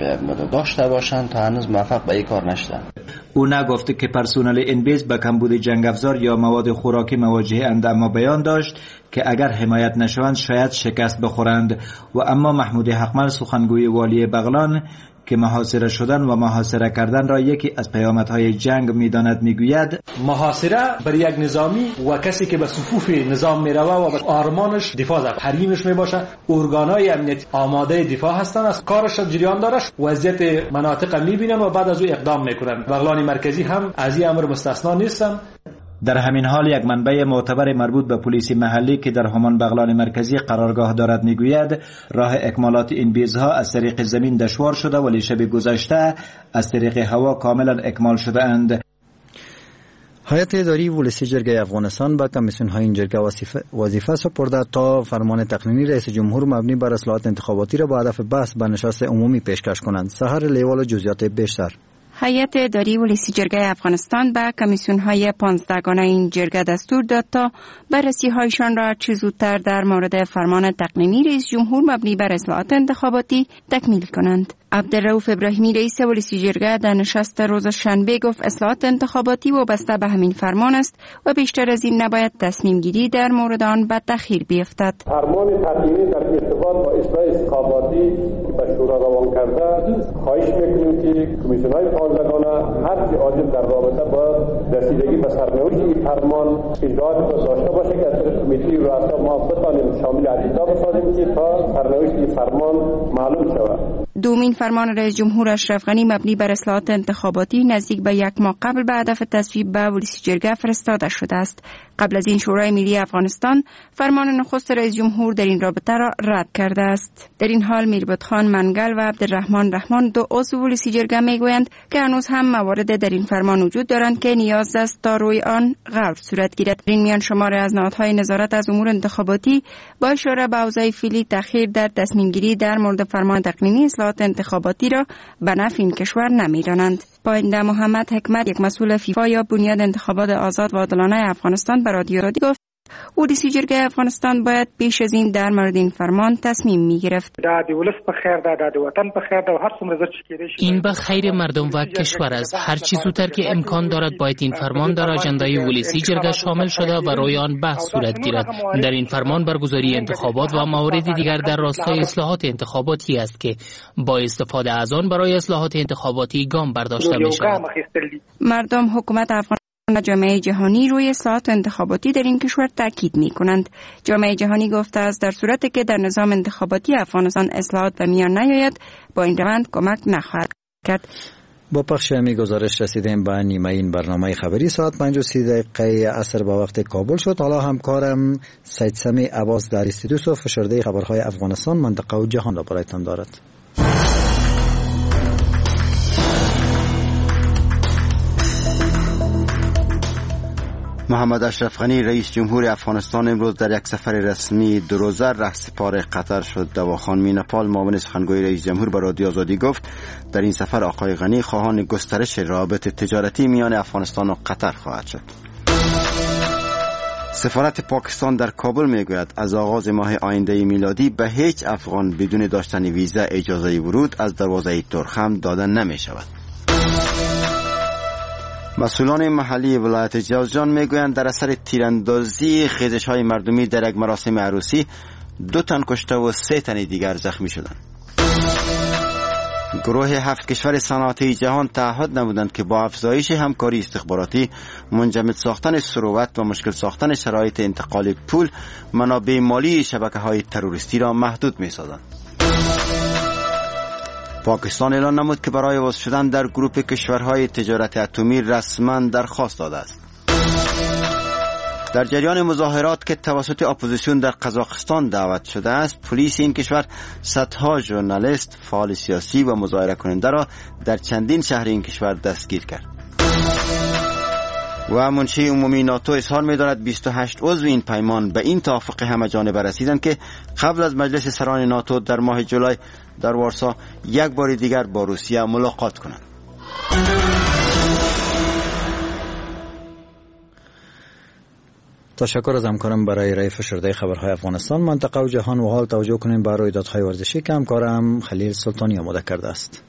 داشته باشند تا هنوز موفق به این کار نشدند. او نگفته که پرسنل این بیز به کمبود جنگ افزار یا مواد خوراکی مواجه اند، اما بیان داشت که اگر حمایت نشوند شاید شکست بخورند. و اما محمود حقمل، سخنگوی والی بغلان، که محاصره شدن و محاصره کردن را یکی از پیامدهای جنگ می‌داند، میگوید محاصره بر یک نظامی و کسی که به صفوف نظام میروه و به آرمانش دفاع از حریمش میباشه، ارگانهای امنیتی آماده دفاع هستن، از کارش جریان دارش، وضعیت مناطق میبینن و بعد از او اقدام میکنن. بغلان مرکزی هم از این امر مستثنا نیستن. در همین حال یک منبع معتبر مربوط به پلیس محلی که در همان بغلان مرکزی قرارگاه دارد میگوید راه اکمالات این بیزها از طریق زمین دشوار شده ولی شب گذشته از طریق هوا کاملا اکمال شده اند. هیئت اداری ولسی جرگه افغانستان به کمیسیون های این جرگه وظیفه سپرده تا فرمان تقنینی رئیس جمهور مبنی بر اصلاحات انتخاباتی را با هدف بحث به نشست عمومی پیشکش کنند. سحر لیوال و جزئیات بیشتر. هیئت اداری ولسی جرگه افغانستان به کمیسیون های 15 گانه این جرگه دستور داد تا بررسی هایشان را چه زودتر در مورد فرمان تقنینی رئیس جمهور مبنی بر اصلاحات انتخاباتی تکمیل کنند. عبدالرؤوف ابراهیمی رئیس ولسی جرگه در نشست روز شنبه گفت اصلاحات انتخاباتی وابسته به همین فرمان است و بیشتر از این نباید تصمیم گیری در مورد آن به تأخیر بیفتد. فرمان تقنینی در ارتباط با اصلاح انتخاباتی که به شورا روان کرده، خواهش می‌کنیم که کمیسیون‌های 15 گانه هر عاجل در رابطه با رسیدگی به سرنوشت این فرمان اجراعات داشته باشه که از طریق کمیته رؤسا ما بتانیم شامل اجزا بسازیم که تا سرنوشت فرمان معلوم شود. دومین فرمان رئیس جمهور اشرف غنی مبنی بر اصلاحات انتخاباتی نزدیک به 1 ماه قبل به هدف تصویب به ولسی جرگه فرستاده شده است. قبل از این شورای ملی افغانستان فرمان نخست رئیس جمهور در این رابطه را رد کرده است. در این حال میربت خان منگل و عبدالرحمن رحمان دو عضو ولسی جرگه میگویند که هنوز هم موارد در این فرمان وجود دارند که نیاز است تا روی آن غور صورت گیرد. در این میان شمار از نهادهای نظارت از امور انتخاباتی با اشاره به اوضاع فعلی تأخیر در تصمیم گیری در مورد فرمان تقنینی اصلاحات انتخاباتی را به نفع این کشور نمی‌دانند. پاینده محمد حکمت، یک مسئول فیفا یا بنیاد انتخابات آزاد و عادلانه افغانستان، به رادیو رادی گفت ولسی جرگه افغانستان باید پیش از این در مورد این فرمان تصمیم می‌گرفت. این به خیر مردم و کشور است. هر چی زودتر که امکان دارد باید این فرمان در آژندای ولسی جرگه شامل شده و روی آن بحث صورت گیرد. در این فرمان برگزاری انتخابات و موارد دیگر در راستای اصلاحات انتخاباتی است که با استفاده از آن برای اصلاحات انتخاباتی گام برداشته می‌شود. مردم، حکومت افغانستان و جامعه جهانی روی اصلاحات انتخاباتی در این کشور تاکید می‌کنند. جامعه جهانی گفته است در صورتی که در نظام انتخاباتی افغانستان اصلاحات به میان نیاید با این روند کمک نخواهد کرد. با پخش همی گزارش رسیدیم به نیمه این برنامه خبری. ساعت 5:30 عصر با وقت کابل شد. حالا همکارم سید سمی عباس در استودیو فشرده خبرهای افغانستان، منطقه و جهان را برایتان دارد. محمد اشرف غنی رئیس جمهور افغانستان امروز در یک سفر رسمی 2 روزه رهسپار قطر شد. دواخان نپال معاون سخنگوی رئیس جمهور به رادیو آزادی گفت در این سفر آقای غنی خواهان گسترش روابط تجارتی میان افغانستان و قطر خواهد شد. سفارت پاکستان در کابل میگوید از آغاز ماه آینده میلادی به هیچ افغان بدون داشتن ویزا اجازه ورود از دروازه ترخم داده نمی شود. مسئولان محلی ولایت جوزجان میگویند در اثر تیراندازی خیزش‌های مردمی در یک مراسم عروسی 2 تن کشته و 3 تن دیگر زخمی شدند. گروه 7 کشور صنعتی جهان تعهد نمودند که با افزایش همکاری استخباراتی، منجمد ساختن ثروت و مشکل ساختن شرایط انتقال پول، منابع مالی شبکه‌های تروریستی را محدود می‌سازند. پاکستان اعلام نمود که برای عضو شدن در گروپ کشورهای تجارت اتمی رسما درخواست داده است. در جریان مظاهرات که توسط اپوزیسیون در قزاقستان دعوت شده است، پلیس این کشور صدها ژورنالیست، فعال سیاسی و مظاهره کننده را در چندین شهر این کشور دستگیر کرد. و منشی عمومی ناتو اظهار می‌دارد 28 عضو این پیمان به این توافق همه‌جانبه رسیدند که قبل از مجلس سران ناتو در ماه جولای در وارسا یک بار دیگر با روسیه ملاقات کنند. تشکر از همکارم برای ارائه فشرده خبرهای افغانستان، منطقه و جهان. و حال توجه کنیم به رویدادهای ورزشی که همکارم خلیل سلطانی آماده کرده است.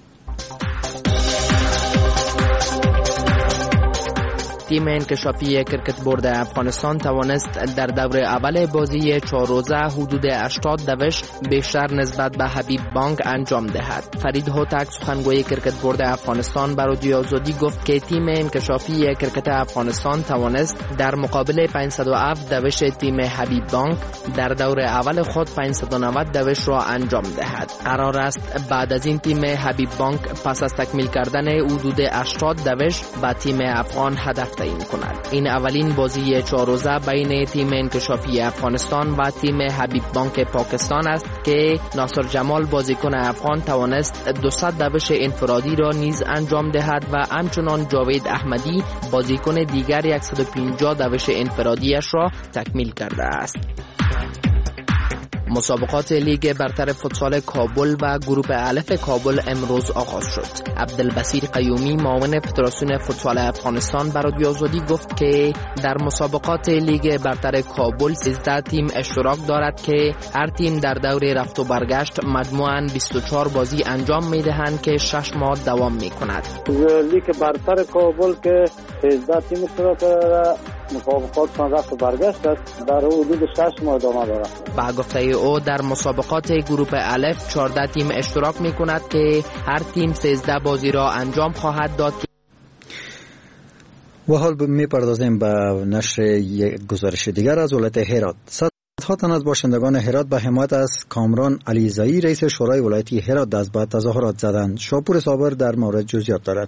تیم انکشافی کرکت بورد افغانستان توانست در دور اول بازی 4 روزه حدود 80 دوش بیشتر نسبت به حبیب بانک انجام دهد. فرید هوتک سخنگوی کرکت بورد افغانستان بر رادیو آزادی گفت که تیم انکشافی کرکت افغانستان توانست در مقابل 507 دوش تیم حبیب بانک در دور اول خود 590 دوش را انجام دهد. قرار است بعد از این تیم حبیب بانک پس از تکمیل کردن حدود 80 دوش به تیم افغان هدف تعیین کند. این اولین بازی 4 روزه بین تیم انکشافی افغانستان و تیم حبیب بانک پاکستان است که ناصر جمال بازیکن افغان توانست 200 دوش انفرادی را نیز انجام دهد و همچنان جاوید احمدی بازیکن دیگر 150 دوش انفرادیش را تکمیل کرده است. مسابقات لیگ برتر فوتسال کابل و گروه الف کابل امروز آغاز شد. عبدالبصیر قیومی معاون فدراسیون فوتسال افغانستان بر رادیو آزادی گفت که در مسابقات لیگ برتر کابل 13 تیم اشتراک دارد که هر تیم در دور رفت و برگشت مجموعاً 24 بازی انجام می‌دهند که 6 ماه دوام می‌کند. لیگ برتر کابل که 13 تیم اشتراک دارد، مسابقات رفت و برگشت است، در حدود 6 ماه ادامه دارد. با گفته او در مسابقات گروه الف 14 تیم اشتراک می‌کند که هر تیم 13 بازی را انجام خواهد داد. و حال میپردازیم به نشر یک گزارش دیگر از ولایت هرات. صدها تن از باشندگان هرات به حمایت از کامران علیزایی رئیس شورای ولایتی هرات دست به تظاهرات زدند. شاپور صابر در مورد جزئیات دارد.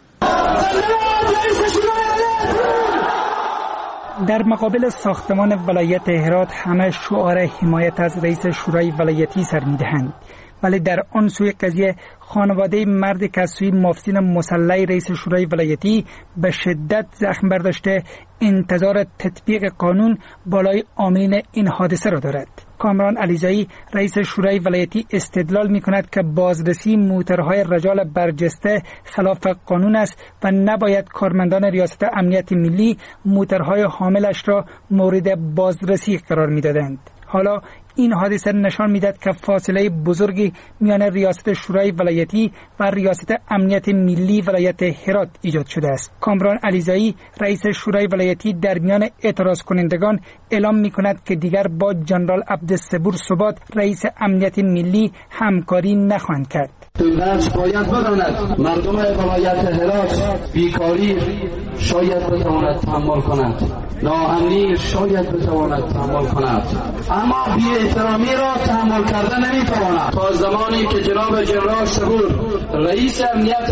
در مقابل ساختمان ولایت هرات همه شعار حمایت از رئیس شورای ولایتی سر می‌دهند، ولی در آن سوی قضیه خانواده مرد که از سوی مافزین مسلح رئیس شورای ولایتی به شدت زخم برداشته انتظار تطبیق قانون بالای عاملین این حادثه را دارد. کامران علیزایی رئیس شورای ولایتی استدلال می کند که بازرسی موترهای رجال برجسته خلاف قانون است و نباید کارمندان ریاست امنیت ملی موترهای حاملش را مورد بازرسی قرار می دادند. حالا این حادثه نشان می‌دهد که فاصله بزرگی میان ریاست شورای ولایتی و ریاست امنیت ملی ولایت هرات ایجاد شده است. کامران علیزایی رئیس شورای ولایتی در میان اعتراض کنندگان اعلام می‌کند که دیگر با جنرال عبدالصبور ثبات رئیس امنیت ملی همکاری نخواهند کرد. دولت باید بداند مردم ولایت هرات بیکاری شاید بتواند تحمل کند، ناامنی شاید بتواند تحمل کند، اما بی احترامی را تحمل کرده نمیتواند. تا زمانی که جناب جنرال صبور رئیس امنیت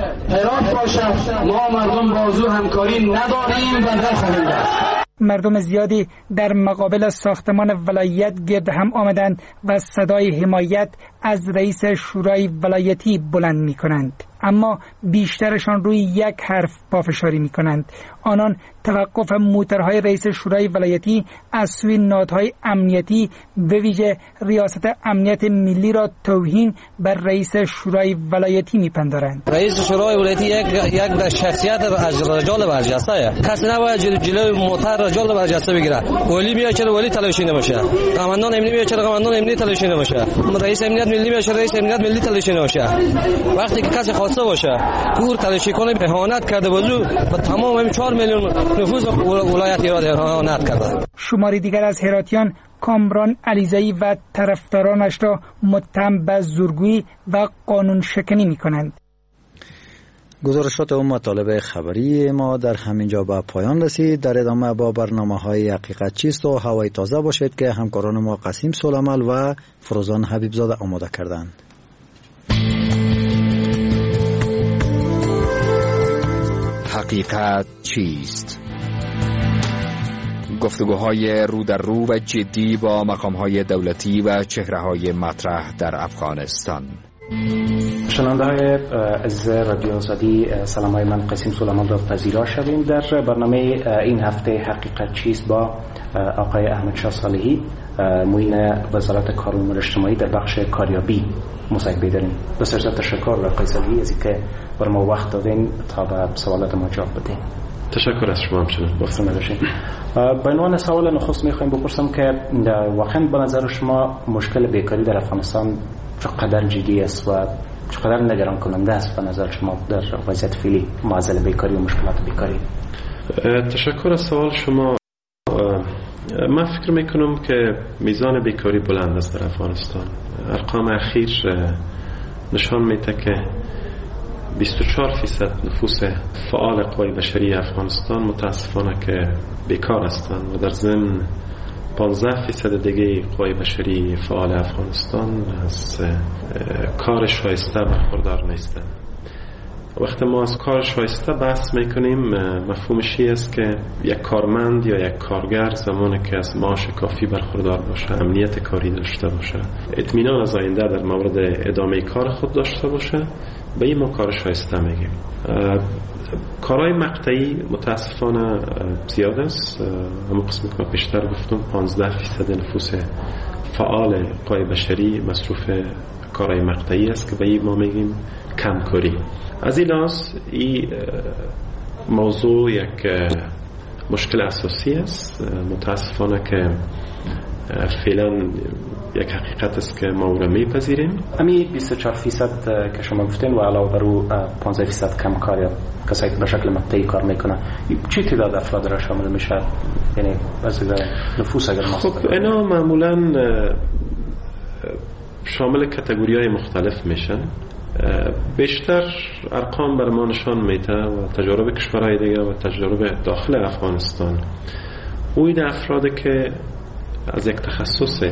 هرات باشد ما مردم بازو همکاری نداریم و نخواهیم داشت. مردم زیادی در مقابل ساختمان ولایت گرد هم آمدند و صدای حمایت از رئیس شورای ولایتی بلند می کنند، اما بیشترشان روی یک حرف پافشاری می کنند. آنان توقف موترهای رئیس شورای ولایتی از سوی نهادهای امنیتی به ویژه ریاست امنیت ملی را توهین بر رئیس شورای ولایتی میپندارند. رئیس شورای ولایتی یک شخصیت از رجال برجسته است. کسی نباید جلوی موتر رجال برجسته بگیره. ولی میاد چرا ولی تلاشی نمیشه، قماندان امنیتی میاد چرا قماندان امنیتی تلاشی نمیشه، رئیس امنیت ملی میاد چرا رئیس امنیت ملی تلاشی نمیشه. وقتی که کسی خواسته باشه کور تلاشی کنه اهانت کرده بازو و تمام 4 میلیون نفوذ ولایت هرات اهانت کرده. شماری دیگر از هراتیان کامران علیزایی و طرفدارانش را متهم به زورگویی و قانون شکنی می‌کنند. گزارشات و مطالب خبری ما در همینجا به پایان رسید. در ادامه با برنامه‌های حقیقت چیست و هوای تازه باشید که همکاران ما قاسم سلیمال و فروزان حبیبزاده آماده کردند. حقیقت چیست؟ گفتگوهای رو در رو و جدی با مقامهای دولتی و چهره‌های مطرح در افغانستان. شنونده های عزیز رادیو آزادی، سلام های من قاسم سلیمان را پذیرا شویم. در برنامه این هفته حقیقت چیست با آقای احمد شاه صالحی، معین وزارت کار و امور اجتماعی در بخش کاریابی مصاحبه داریم. بسیار تشکر آقای صالحی از اینکه بر ما وقت دادین تا به سوالات ما جواب بدین. تشکر از شما همچنین. بفرمایید باشین. به عنوان سوال نخست میخوایم بپرسم که واقعا به نظر شما مشکل بیکاری در افغانستان چقدر جدی است و چقدر نگران کننده است به نظر شما در وضعیت فعلی معضل بیکاری و مشکلات بیکاری؟ تشکر از سوال شما. من فکر میکنم که میزان بیکاری بلند است در افغانستان. ارقام اخیر نشان میده که 24% نفوس فعال قوای بشری افغانستان متاسفانه که بیکار هستند و در ضمن 15% دیگه قوای بشری فعال افغانستان از کار شایسته برخوردار نیستند. وقتی ما از کار شایسته بحث میکنیم مفهومش این است که یک کارمند یا یک کارگر زمانی که از معاش کافی برخوردار باشه، امنیت کاری داشته باشه، اطمینان از آینده در مورد ادامه کار خود داشته باشه، به این ما کار شایسته میگیم. کارهای مقطعی متاسفانه زیاد است. همون قسمی که پیشتر گفتم 15% نفوس فعال قوای بشری مصروف کارهای مقطعی است که به این ما میگیم کمکاری. از این لحاظ این موضوع یک مشکل اساسی است. متاسفانه که فعلا یک حقیقت است که ما او را میپذیریم. همین 24% که شما گفتین و علاوه بر او 15% کمکار یا کسایی که به شکل مقطعی کار میکنن، چی تعداد افراد را شامل میشه؟ یعنی از نفوس اگر ما خب اینا معمولا شامل کاتگوری‌های مختلف میشن. بیشتر ارقام بر ما نشان میده و تجارب کشورهای دیگه و تجارب داخل افغانستان اوید افرادی که از یک تخصص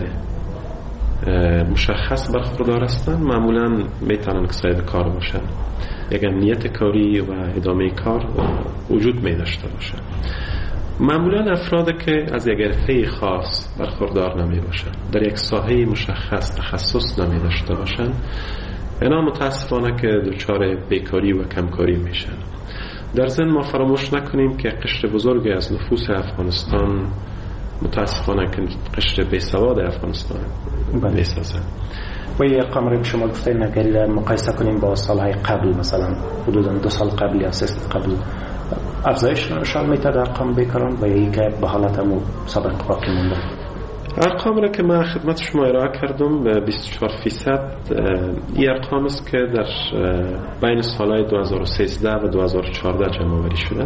مشخص برخوردار هستند معمولا میتونن که صاحب کار باشن، یک امنیت کاری و ادامه کار وجود می داشته باشن. معمولا افرادی که از یک حرفه خاص برخوردار نمی باشن، در یک ساحه مشخص تخصص نمی داشته باشن، اینا متاسفانه که دچار بیکاری و کمکاری میشن. در ضمن ما فراموش نکنیم که قشر بزرگی از نفوس افغانستان متاسفانه که قشر بیسواد افغانستان میسازن. و یه ارقام رو شما گفتین اگر مقایسه کنیم با سالهای قبل، مثلا حدودا 2 سال قبل یا 3 سال قبل، افزایش نشان میده در ارقام بیکاران و یکی که به حالت همون سابق باقی مونده؟ ارقام را که من خدمت شما ارائه کردم 24% این ارقام است که در بین سالهای 2013 و 2014 جمع آوری شده.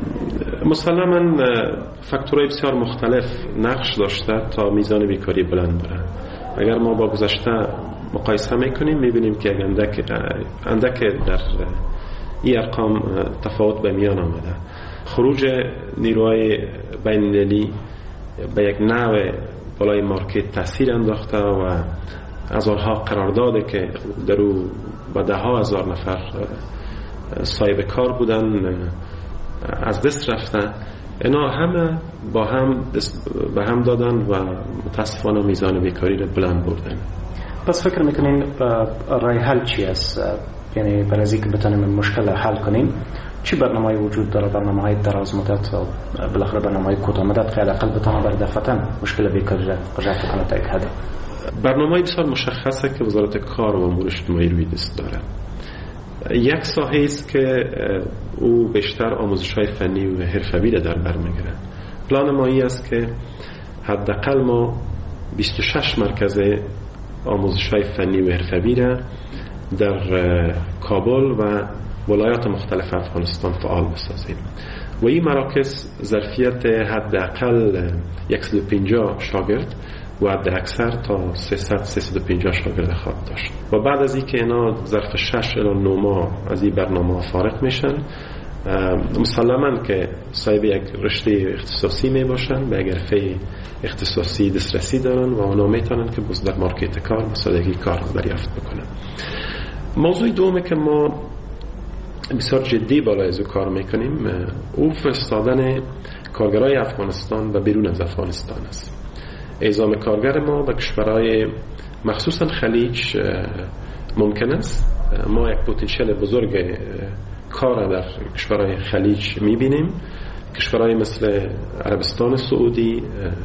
مسلماً فاکتورهای بسیار مختلف نقش داشته تا میزان بیکاری بلند بره. اگر ما با گذشته مقایسه میکنیم میبینیم که اندک در این ارقام تفاوت به میان آمده. خروج نیروهای بین المللی به یک نوع بالای مارکت تاثیر انداخته و هزارها قرارداده که در او با 10,000 نفر صاحب کار بودن از دست رفتن. اینا همه با هم به هم دادن و متاسفانه میزان بیکاری رو بلند بردن. پس فکر میکنین راه حل چی است؟ یعنی برای از اینکه بتونیم مشکل حل کنیم چی برنامه‌ای وجود داره؟ برنامه‌های دراز مدت و بالاخره برنامه‌های کوتاه مدت که حداقل بتونه برای دفعتن مشکل بیکاری را رفع کنه تا یک حد. برنامه‌ای بسیار مشخصه که وزارت کار و امور اجتماعی روی دست داره. یک ساحه است که او بیشتر آموزش‌های فنی و حرفه‌ای را در بر می‌گیره. پلان ما این است که حداقل ما 26 مرکز آموزش‌های فنی و حرفه‌ای را در کابل و ولایات مختلف افغانستان فعال بسازیم و این مراکز ظرفیت حداقل 150 شاگرد و حد اکثر تا 300-350 شاگرد خواهد داشت و بعد از اینکه اینا ظرف 6 الی 9 ماه از این برنامه فارغ میشن مسلماً که صاحب یک رشته اختصاصی می باشن، به یک حرفه اختصاصی دسترسی دارن و اونا میتونن که باز در مارکت کار مسادگی کار دریافت بکنن. موضوع دومه که ما بسیار جدی بالای از کار میکنیم او فرستادن کارگرای افغانستان و بیرون از افغانستان است. اعزام کارگر ما به کشورهای مخصوصا خلیج ممکن است. ما یک پتانسیل بزرگ کار در کشورهای خلیج میبینیم. کشورهای مثل عربستان سعودی،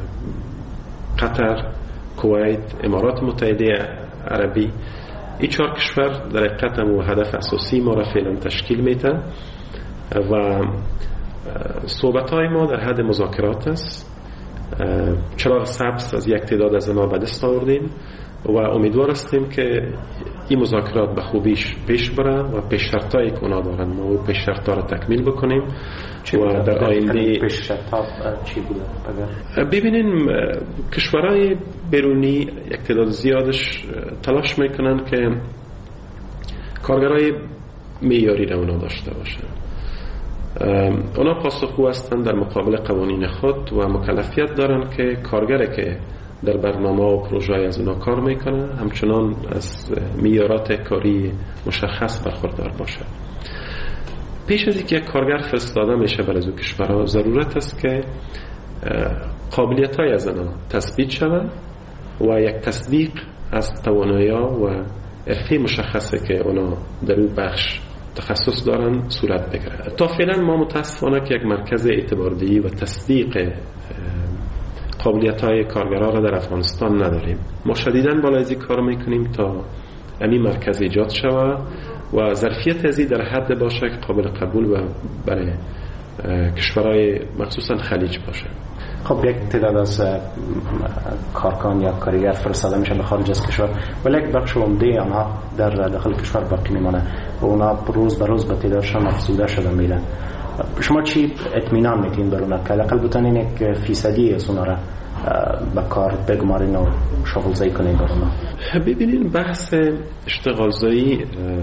قطر، کویت، امارات متحده عربی، این 4 کشور در حقیقت و هدف اساسی ما را فعلا تشکیل میده و صحبت‌های ما در حد مذاکرات است. چراغ سبز از یک تعداد از اینا به دست آوردیم و امیدوار هستیم که این مذاکرات به خوبیش پیش بره و پیش شرطایی که اونا دارن ما او پیش شرطا را تکمیل بکنیم و در آینده پیش شرطا چی بوده؟ ببینیم کشورهای بیرونی یک تعداد زیادش تلاش میکنن که کارگرای معیاری را اونا داشته باشن. اونا پاسخگو هستند در مقابل قوانین خود و مکلفیت دارن که کارگری که در برنامه و پروژه از اونا کار میکنه همچنان از معیارات کاری مشخص برخوردار باشه. پیش از اینکه کارگر فرستاده میشه برای از کشورها ضرورت است که قابلیت‌های از اونا تثبیت شود و یک تصدیق از توانایی‌ها و حرفه مشخصه که اونا در اون بخش تخصص دارن صورت بگیره. تا فعلا ما متاسفانه که یک مرکز اعتباردهی و تصدیق قابلیت‌های کارگرها را در افغانستان نداریم. ما شدیداً بالای از این کار میکنیم تا همین مرکز ایجاد شود و ظرفیت ازی در حد باشه که قابل قبول و برای کشورهای مخصوصاً خلیج باشه. خب یک تعداد از کارکن یا کارگر فرستاده میشن به خارج از کشور ولی یک بخش عمده آنها در داخل کشور باقی میمانه و اونا روز به روز به تعدادشان افزوده شده میرن. شما چی اطمینان میتین بر اونا که حداقل بتونین یک فیصدی از اونا را به کار بگمارین و شغل زایی کنین بر اونا؟ ببینین بحث اشتغالزایی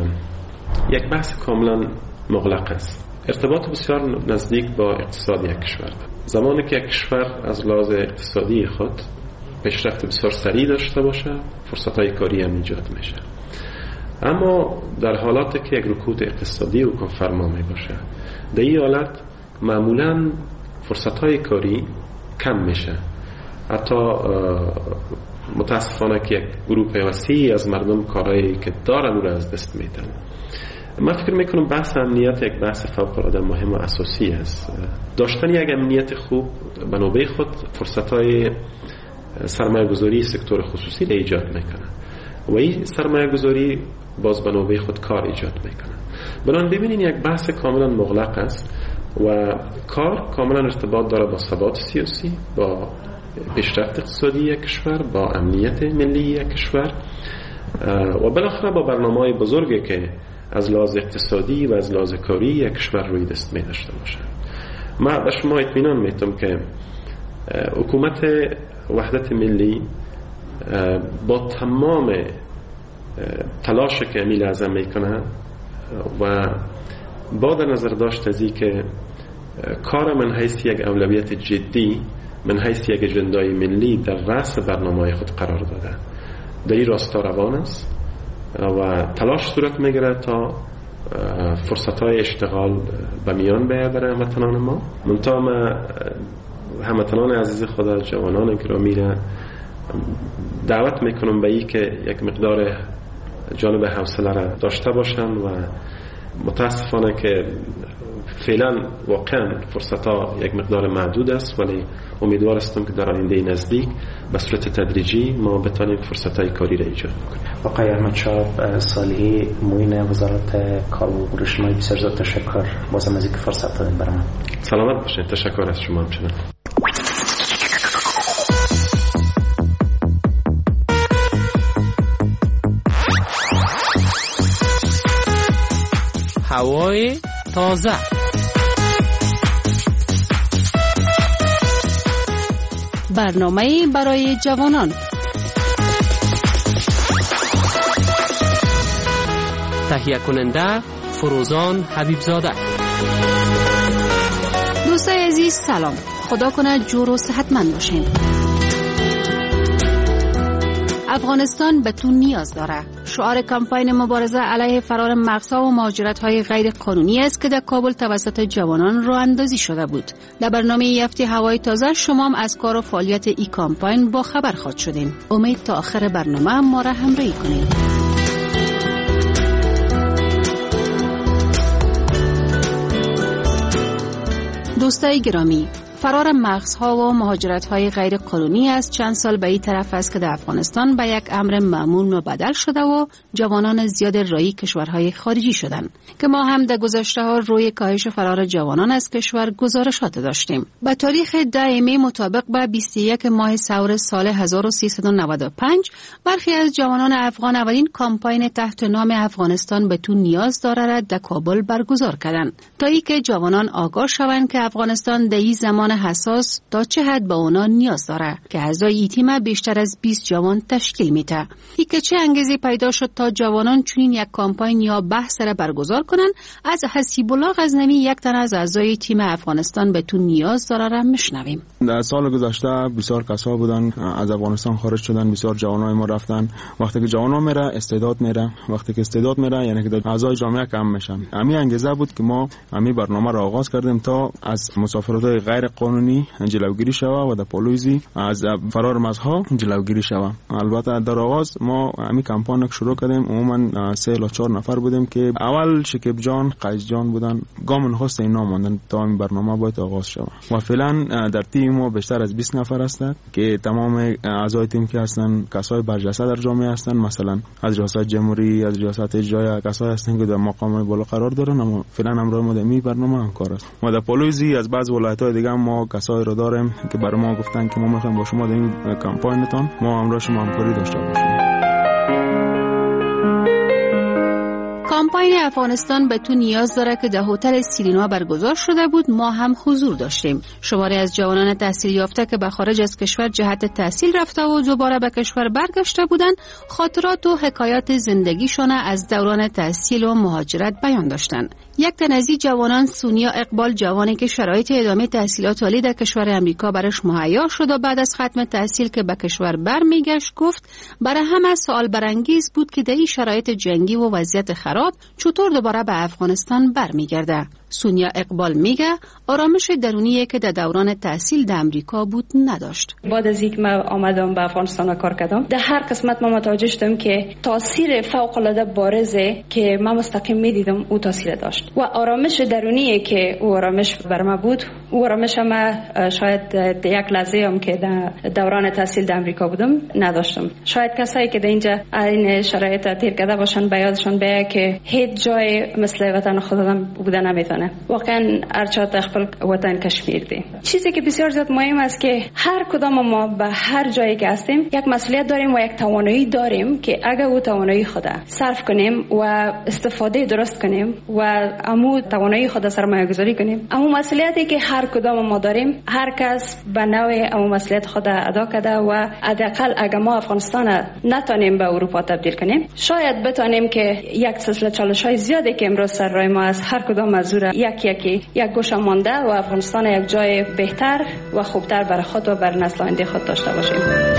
یک بحث کاملا مغلق است. ارتباط بسیار نزدیک با اقتصاد یک کشور. زمانی که یک کشور از لحاظ اقتصادی خود پیشرفت بسیار سریع داشته باشه، فرصت‌های کاری هم ایجاد میشه. اما در حالاتی که یک رکود اقتصادی حکم فرما می باشه، در این حالت معمولاً فرصت‌های کاری کم میشه. حتی متاسفانه که یک گروه وسیعی از مردم کارهایی که دارن او را از دست میدن. من فکر میکنم بحث امنیت یک بحث فوق‌العاده مهم و اساسی است. داشتن یک امنیت خوب به نوبه خود فرصت‌های سرمایه‌گذاری سکتور خصوصی را ایجاد میکنه و این سرمایه‌گذاری باز به نوبه خود کار ایجاد میکنه. بنابراین ببینین یک بحث کاملا مغلق است و کار کاملا ارتباط داره با ثبات سیاسی، با پیشرفت اقتصادی یک کشور، با امنیت ملی یک کشور و بالاخره با برنامه‌های بزرگی که از لحاظ اقتصادی و از لحاظ کاری یک کشور روی دست می داشته باشه. من به شما اطمینان میتونم که حکومت وحدت ملی با تمام تلاش که امی لازم میکنه و با در نظر داشت از این که کار من حیث یک اولویت جدی، من حیث یک اجندای ملی در رأس برنامه خود قرار داده، در این راستا روان است و تلاش صورت میگیره تا فرصت‌های اشتغال به میان بیاید برای هموطنان ما. منتها ما هموطنان عزیز خدا، جوانان گرامی را دعوت میکنم به این که یک مقدار جانب حوصله را داشته باشن و متاسفانه که فعلا واقعا فرصت‌ها یک مقدار محدود است، ولی امیدوار هستم که در آینده نزدیک به صورت تدریجی ما بتانیم فرصت‌های کاری را ایجاد کنیم. آقای احمدشاه صالحی، معین وزارت کار و اجتماعی، بسیار زیاد تشکر بازم از اینکه فرصت دادین برام. سلامت باشین. تشکر از شما همچنان. هوای تازه. برنامه برای جوانان. تهیه کننده فروزان حبیبزاده. دوستای عزیز سلام، خدا کنه جور و صحتمند باشین. افغانستان به تو نیاز داره. شعار کمپین مبارزه علیه فرار مغزها و مهاجرت‌های غیر قانونی است که در کابل توسط جوانان راه اندازی شده بود. در برنامه این هفته هوای تازه شما هم از کار و فعالیت این کمپین با خبر خواهید شدین. امید تا آخر برنامه ما را همراهی کنید. دوستای گرامی، فرار مغزها و مهاجرت‌های غیر قانونی از چند سال به این طرف است که در افغانستان به یک امر معمول مبدل شده و جوانان زیاد رایی کشورهای خارجی شدند که ما هم در گذشته‌ها روی کاهش فرار جوانان از کشور گزارشات داشتیم. به تاریخ 10 می مطابق به 21 ماه سور سال 1395 برخی از جوانان افغان اولین کمپین تحت نام افغانستان به تو نیاز داره را در کابل برگزار کردند تا اینکه جوانان آگاه شوند که افغانستان در این زمان حساس تا چه حد به اونا نیاز داره که اعضای این تیم بیشتر از 20 جوان تشکیل میده. این که چه انگیزه پیدا شد تا جوانان چنین یک کمپین یا بحث را برگزار کنند، از حسیب الله غزنوی، یک تن از اعضای تیم افغانستان به تو نیاز داره را میشنویم. در سال گذشته بسیار کسا بودن از افغانستان خارج شدن، بسیار جوانای ما رفتن. وقتی که جوانا میره استعداد میره، وقتی که استعداد میره یعنی که اعضای جامعه کم میشن. همین انگیزه بود که ما همین برنامه را آغاز کردیم تا از مسافرت‌های غیر قانونی جلوگیری شود و در پولویزی از فرار مغزها جلوگیری شود. البته در آغاز ما همین کمپین شروع کردیم، عموما 3 تا 4 نفر بودیم که اول شکیب جان، قیس جان بودن، گام نخست اینا ماندن تا این برنامه باید آغاز شود. و فعلا در تیم ما بیشتر از 20 نفر هستند که تمام اعضای تیم که هستند کسای برجسته در جامعه هستند، مثلا از ریاست جمهوری، از ریاست اجرایی کسای هستند که در مقام بالا قرار دارن، اما فعلا همراه ما در این برنامه همکار است. ما در پولویزی از بعض ولایت‌های دیگه ما کسایی رو داریم که برای ما گفتن که ما می‌خوایم با شما در این کمپینتون ما همراه شما همکاری داشته باشیم. کمپاین افغانستان به تو نیاز داره که در هتل سیرینا برگزار شده بود ما هم حضور داشتیم. شماری از جوانان تحصیل یافته که به خارج از کشور جهت تحصیل رفته و دوباره به کشور برگشته بودند خاطرات و حکایات زندگیشان از دوران تحصیل و مهاجرت بیان داشتند. یک تن از جوانان سونیا اقبال، جوانی که شرایط ادامه تحصیلات عالی در کشور امریکا برش مهیا شد و بعد از ختم تحصیل که به کشور برمیگشت گفت برای همه سوال برانگیز بود که در این شرایط جنگی و وضعیت خراب چطور دوباره به افغانستان برمیگرده. سونیا اقبال میگه آرامش درونیه که در دوران تحصیل در امریکا بود نداشت. بعد از اینکه من آمدم به افغانستان کار کردم در هر قسمت ما متوجه شدم که تاثیر فوق العاده بارزه که من مستقیم میدیدم او تاثیر داشت و آرامش درونیه که او آرامش بر من بود. او آرامش ما شاید یک لحظه هم که در دوران تحصیل در امریکا بودم نداشتم. شاید کسایی که در اینجا این شرایط تیر کرده باشن به یادشان بیاد که هیچ جای مثل وطن خودم بودن نمیتونه. واقعا ارچات خپل وطن کشمیر دی. چیزی که بسیار زیاد مهم است که هر کدام ما به هر جایی که هستیم یک مسئولیت داریم و یک توانایی داریم که اگر او توانایی خود صرف کنیم و استفاده درست کنیم و امو توانایی خود سرمایه گذاری کنیم، امو مسئولیتی که هر کدام ما داریم هر کس به نوع امو مسئولیت خود ادا کرده و حداقل اگر ما افغانستان نتونیم به اروپا تبدیل کنیم شاید بتونیم که یک سلسله چالش‌های زیادی که امروز سر راه ما است هر کدام از یک گوشه مانده و افغانستان یک جای بهتر و خوبتر برای خود و بر نسل آینده خود داشته باشیم.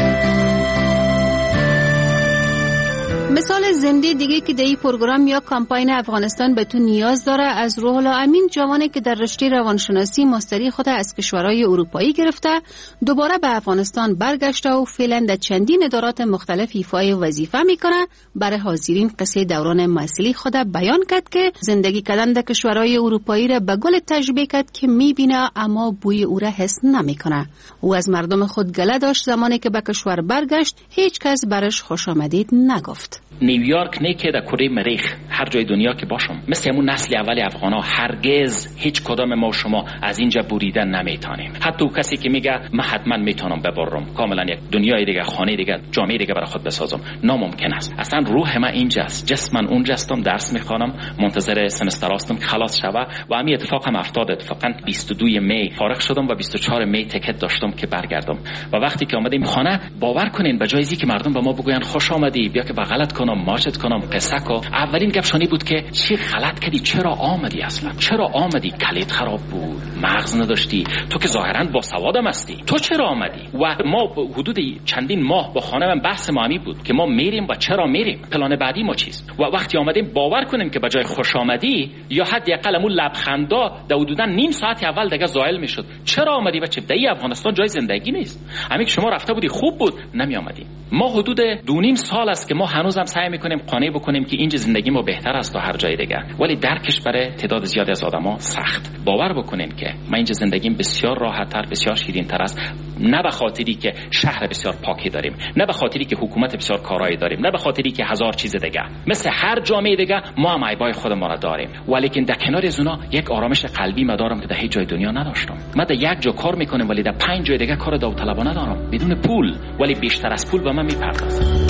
مثال زنده دیگه که در این پروگرام یا کمپاین افغانستان به تو نیاز داره از روح الله امین، جوانی که در رشته روانشناسی ماستری خود از کشورهای اروپایی گرفته دوباره به افغانستان برگشته و فعلا در چندین ادارات مختلف ایفای وظیفه میکنه. برای حاضرین قصه دوران محصلی خود بیان کرد که زندگی کردن در کشورهای اروپایی را به گل تشبیه کرد که میبینه اما بوی او را حس نمیکنه. او از مردم خود گله داشت زمانی که به کشور برگشت هیچ کس برش خوش آمدید نگفت. نیویورک نه که در کره مریخ هر جای دنیا که باشم مثل همون نسل اول افغانا هرگز هیچ کدام ما شما از اینجا بریدن نمیتونیم. حتی کسی که میگه من حتما میتونم ببرم کاملا یک دنیای دیگه، خانه دیگه، جامعه دیگه برای خود بسازم، ناممکن است. اصلا روح من اینجاست، جسم من اونجاستم، درس میخوانم، منتظر سمستر هستم که خلاص شوه و همین اتفاق هم افتاد. اتفاقا 22 می فارغ شدم و 24 می تیکت داشتم که برگردم و وقتی که اومدیم خانه باور کنین به جای اینکه مردم به ما بگوین خوش آمدی بیا که بغلت کنم ماچت کنم قصه کو، اولین گپشانی بود که چی غلط کردی، چرا آمدی، اصلا چرا آمدی، کلید خراب بود، مغز نداشتی، تو که ظاهرا با سوادم هستی، تو چرا آمدی؟ و ما حدود چندین ماه با خانمم بحث ما همین بود که ما میریم و چرا میریم، پلان بعدی ما چیست. و وقتی آمدیم باور کنیم که به جای خوش آمدی یا حداقل همون لبخندا در حدودا نیم ساعت اول دیگه زائل میشد. چرا آمدی بچه؟ دایی افغانستان جای زندگی نیست. همین که شما رفته بودی خوب بود نمی آمدی. ما حدود 2.5 سال است که ما هنوزم سعی میکنیم قانع بکنیم که اینجا زندگی ما بهتر است تا هر جای دیگه، ولی درکش برای تعداد زیادی از آدما سخت. باور بکنیم که من اینجا زندگیم بسیار راحت‌تر، بسیار شیرین‌تر است، نه به خاطری که شهر بسیار پاکی داریم، نه به خاطری که حکومت بسیار کارایی داریم، نه به خاطری که هزار چیز دیگه، مثل هر جامعه دیگه ما هم عیبای خودمون را داریم، ولی در کنار از اونا یک آرامش قلبی ما دارم که در هیچ جای دنیا نداشتم. من در یک جا کار میکنم ولی در 5 جای دیگه کار داوطلبانه دارم بدون پول، ولی بیشتر از پول به من میپردازه.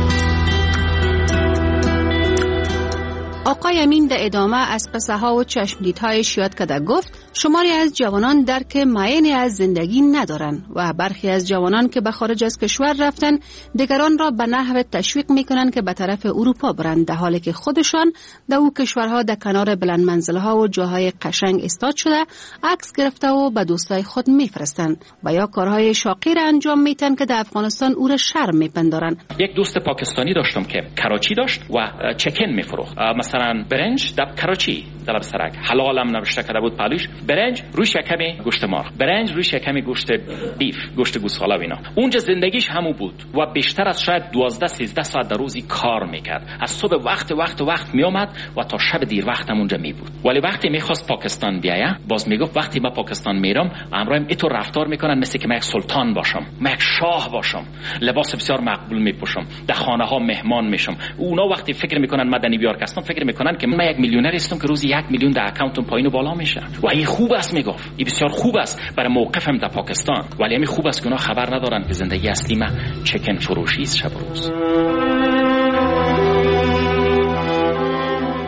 آقای امین در ادامه از قصه ها و چشمدیدهایش یاد کرده گفت شماری از جوانان درک معینی از زندگی ندارن و برخی از جوانان که به خارج از کشور رفتن دیگران را به نحو تشویق میکنن که به طرف اروپا برند، در حالی که خودشان در او کشورها در کنار بلند منزلها و جاهای قشنگ استاد شده عکس گرفته و به دوستای خود میفرستن و یا کارهای شاقی را انجام میتن که در افغانستان او را شرم میپندارن. یک دوست پاکستانی داشتم که کراچی داشت و چکن میفروخت، مثلا برنج در کراچی در سرک حلالم نوشته کرده بود پالیش، برنج روی شکم گوشت مرغ، برنج روی شکم گوشت بیف، گوشت گوساله و اینا. اونجا زندگیش همون بود و بیشتر از شاید 12-13 ساعت در روزی کار میکرد. از صبح وقت میومد و تا شب دیر وقت هم اونجا می بود. ولی وقتی میخواست پاکستان بیایه باز میگفت وقتی من پاکستان میرم امرایم اینطور رفتار میکنن مثل که من یک سلطان باشم، من یک شاه باشم، لباس بسیار مقبول میپوشم، در خانه ها مهمان میشم. اونا وقتی فکر میکنن من در نیویورک هستم فکر میکنن که من یک میلیونر هستم که روزی 1 میلیون در اکانتم پایین و بالا میشه. و این خوب است، میگفت این بسیار خوب است برای موقفم در پاکستان، ولی همین خوب است که اونا خبر ندارن که زندگی اصلی من چکن فروشی است شب و روز.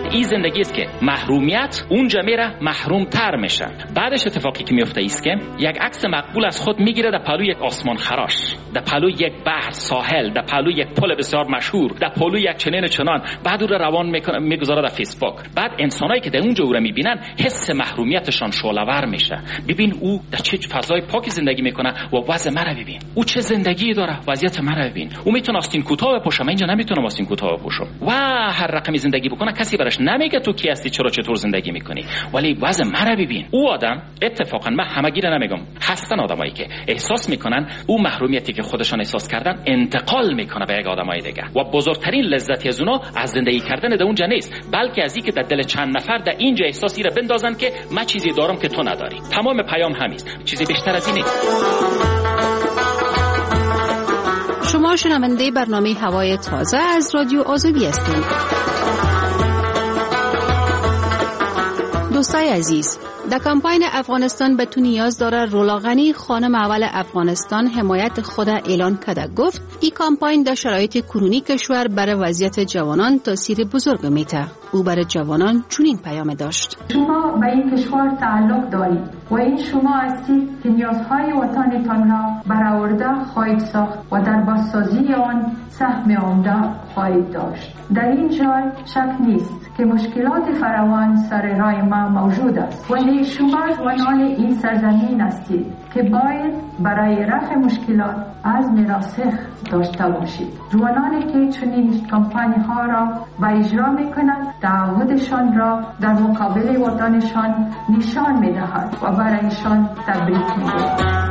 این زندگی است که محرومیت اونجا میره محروم تر میشه. بعدش اتفاقی که میفته است که یک عکس مقبول از خود میگیره در پهلوی یک آسمان خراش، در پهلوی یک بحر ساحل، در پهلوی یک پل بسیار مشهور، در پهلوی یک چنین چنان، بعد او رو روان میگذاره در فیسبوک. بعد انسانایی که در اونجا او رو میبینن حس محرومیتشان شعله‌ور میشه. ببین او در چه فضای پاکی زندگی میکنه و وضع مرا ببین، او چه زندگی داره، وضعیت مرا ببین. او میتونه آستین کوتاه بپوشه، من اینجا نمیتونم آستین کوتاه بپوشم و هر رقمی زندگی بکنه کسی براش نمیگه تو کی هستی، چرا چطور زندگی میکنی، ولی وضع مرا ببین. او آدم اتفاقا من همگی رو نمیگم، هستن آدمایی که احساس میکنن او محرومیتی که خودشان احساس کردن انتقال میکنه به یک آدمای دیگه و بزرگترین لذتی از اونا از زندگی کردن در اونجا نیست، بلکه از اینکه در دل چند نفر در اینجا احساسی را بندازن که من چیزی دارم که تو نداری. تمام پیام همین، چیزی بیشتر از این نیست. شما شنونده برنامه هوای تازه از رادیو آزادی هستید. دوستای عزیز، در کمپاین افغانستان به تو نیاز داره رولا غنی خانم اول افغانستان حمایت خود اعلان کرده. گفت این کمپاین در شرایط کنونی کشور برای وضعیت جوانان تاثیر بزرگ میته. او برای جوانان چنین پیام داشت: شما به این کشور تعلق دارید و این شما هستید که نیازهای وطنتان را برآورده خواهید ساخت و در بازسازی آن سهم عمده خواهید داشت. در این جای شک نیست که مشکلات فراوان سر راه ما موجود است، ولی شما جوانان این سرزمین هستید که باید برای رفع مشکلات عزم راسخ داشته باشید. جوانانی که چنین کمپانی ها را به اجرا میکنند تعهدشان را در مقابل وطنشان نشان میدهد و برایشان تبریک میگوید.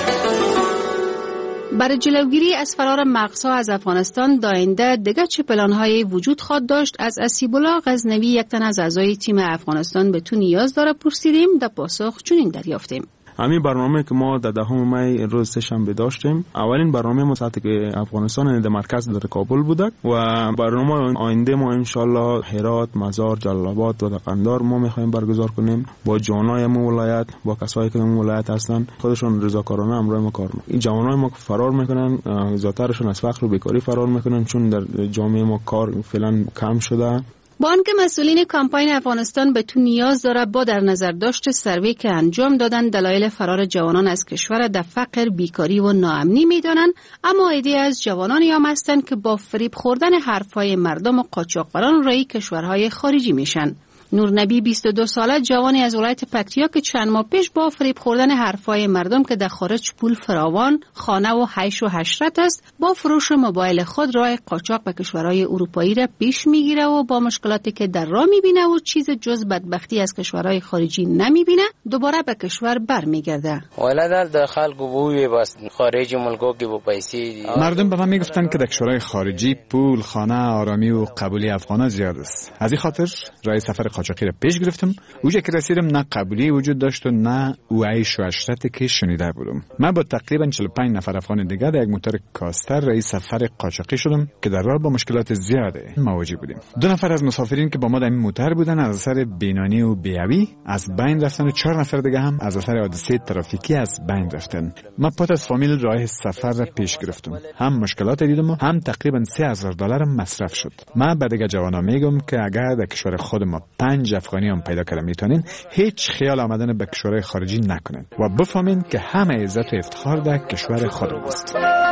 برای جلوگیری از فرار مغزها از افغانستان داینده دیگر چه پلان‌هایی وجود خواهد داشت؟ از اسیب‌الله غزنوی، یک تن از اعضای تیم افغانستان به تو نیاز داره، پرسیدیم. در پاسخ چنین دریافتیم: همین برنامه که ما در 10 می روز سه‌شنبه داشتیم، اولین برنامه ما ساعتی که افغانستان در مرکز در کابل بوده و برنامه آینده ما ان شاء الله هرات، مزار، جلال آباد و قندهار ما می‌خوایم برگزار کنیم با جوانای ولایت، با کسایی که در ولایت هستن خودشون رضاکارانه همراه ما کار می‌کنن. این جوانای ما که فرار می‌کنن زیاترشون از فقر و بیکاری فرار می‌کنن، چون در جامعه ما کار فعلا کم شده. با آنکه مسئولین کمپاین افغانستان به تو نیاز داره با در نظر داشت سروی که انجام دادن دلایل فرار جوانان از کشور در فقر، بیکاری و ناامنی میدانند، اما ایده از جوانانی هم هستند که با فریب خوردن حرفهای مردم و قاچاقبران رای کشورهای خارجی میشن. نورنبی 22 ساله جوانی از ولایت پکتیا که چند ماه پیش با فریب خوردن حرفای مردم که در خارج پول فراوان، خانه و حیش و حشرت است، با فروش موبایل خود راه قاچاق به کشورهای اروپایی را پیش میگیره و با مشکلاتی که در راه میبینه و چیز جز بدبختی از کشورهای خارجی نمیبینه، دوباره به کشور برمیگرده. ولادت داخل گویی بس خارج ملکو که با پیسې مردم به من میگفتن که در کشورهای خارجی پول، خانه، آرامی و قبولی افغانا زیاد است. از این خاطر راه سفر قاچاقی را پیش گرفتم. اونجا که رسیدم نه قبولی وجود داشت و نه عیش و عشرتی که شنیده بودم. من با تقریبا 45 نفر افغان دیگه در یک موتور کاستر راه سفر قاچاقی شدم که در راه با مشکلات زیاده مواجه بودیم. 2 نفر از مسافرین که با ما در این موتور بودن از اثر بینانی و بیاوی از بین رفتن و 4 نفر دیگه هم از اثر حادثه ترافیکی از بین رفتن. من پات از فامیل راه سفر را پیش گرفتم. هم مشکلات دیدم و هم تقریبا $3000 مصرف شد. من به دیگه جوانا میگم که اگر در کشور خود ما 5 افغانی هم پیدا کردن میتونین هیچ خیال آمدن به کشورهای خارجی نکنین و بفهمین که همه عزت و افتخار در کشور خود است.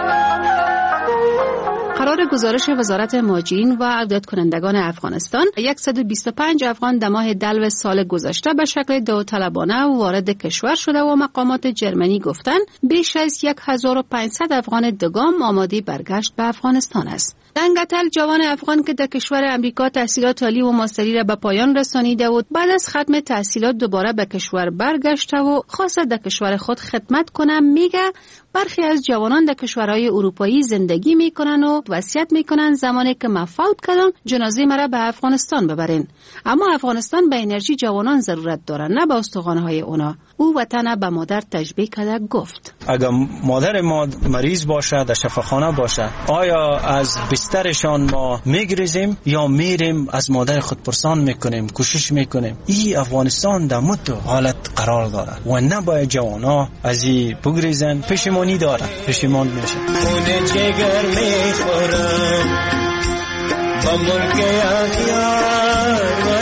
قرار گزارش وزارت مهاجرین و عودت کنندگان افغانستان 125 افغان در ماه دلو سال گذشته به شکل داوطلبانه وارد کشور شده و مقامات جرمنی گفتند بیش از 1500 افغان دگام آماده برگشت به افغانستان است. دنگتل جوان افغان که در کشور امریکا تحصیلات عالی و ماستری را به پایان رسانیده بود، بعد از ختم تحصیلات دوباره به کشور برگشته و خواسته در کشور خود خدمت کنه. میگه برخی از جوانان در کشورهای اروپایی زندگی میکنن و وصیت میکنن زمانی که من فوت کردم جنازه مرا به افغانستان ببرین، اما افغانستان به انرژی جوانان ضرورت داره نه به استخوان‌های اونا. او وطن به مادر تشبیه کرده گفت اگر مادر ما مریض باشه در شفاخانه باشه، آیا از بسترشان ما میگریزیم یا میریم از مادر خود پرسان میکنیم، کوشش میکنیم؟ این افغانستان در متو حالت قرار داره و نباید جوانا از این بگریزن. پشیمانی داره، پشیمان میشه. خونه جگر میخورم با ملک اخیار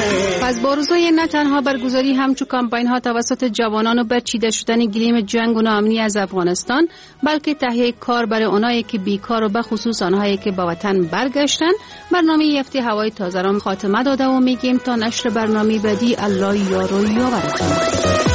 آرزوی نه تنها برگزاری همچو کامپاین ها توسط جوانان و برچیده شدن گلیم جنگ و ناامنی از افغانستان، بلکه تهیه کار برای اونایی که بیکار و به خصوص آنهایی که به وطن برگشتن، برنامه هفته هوای تازه را خاتمه داده و میگیم تا نشر برنامه بعدی الله یار و یاورتون.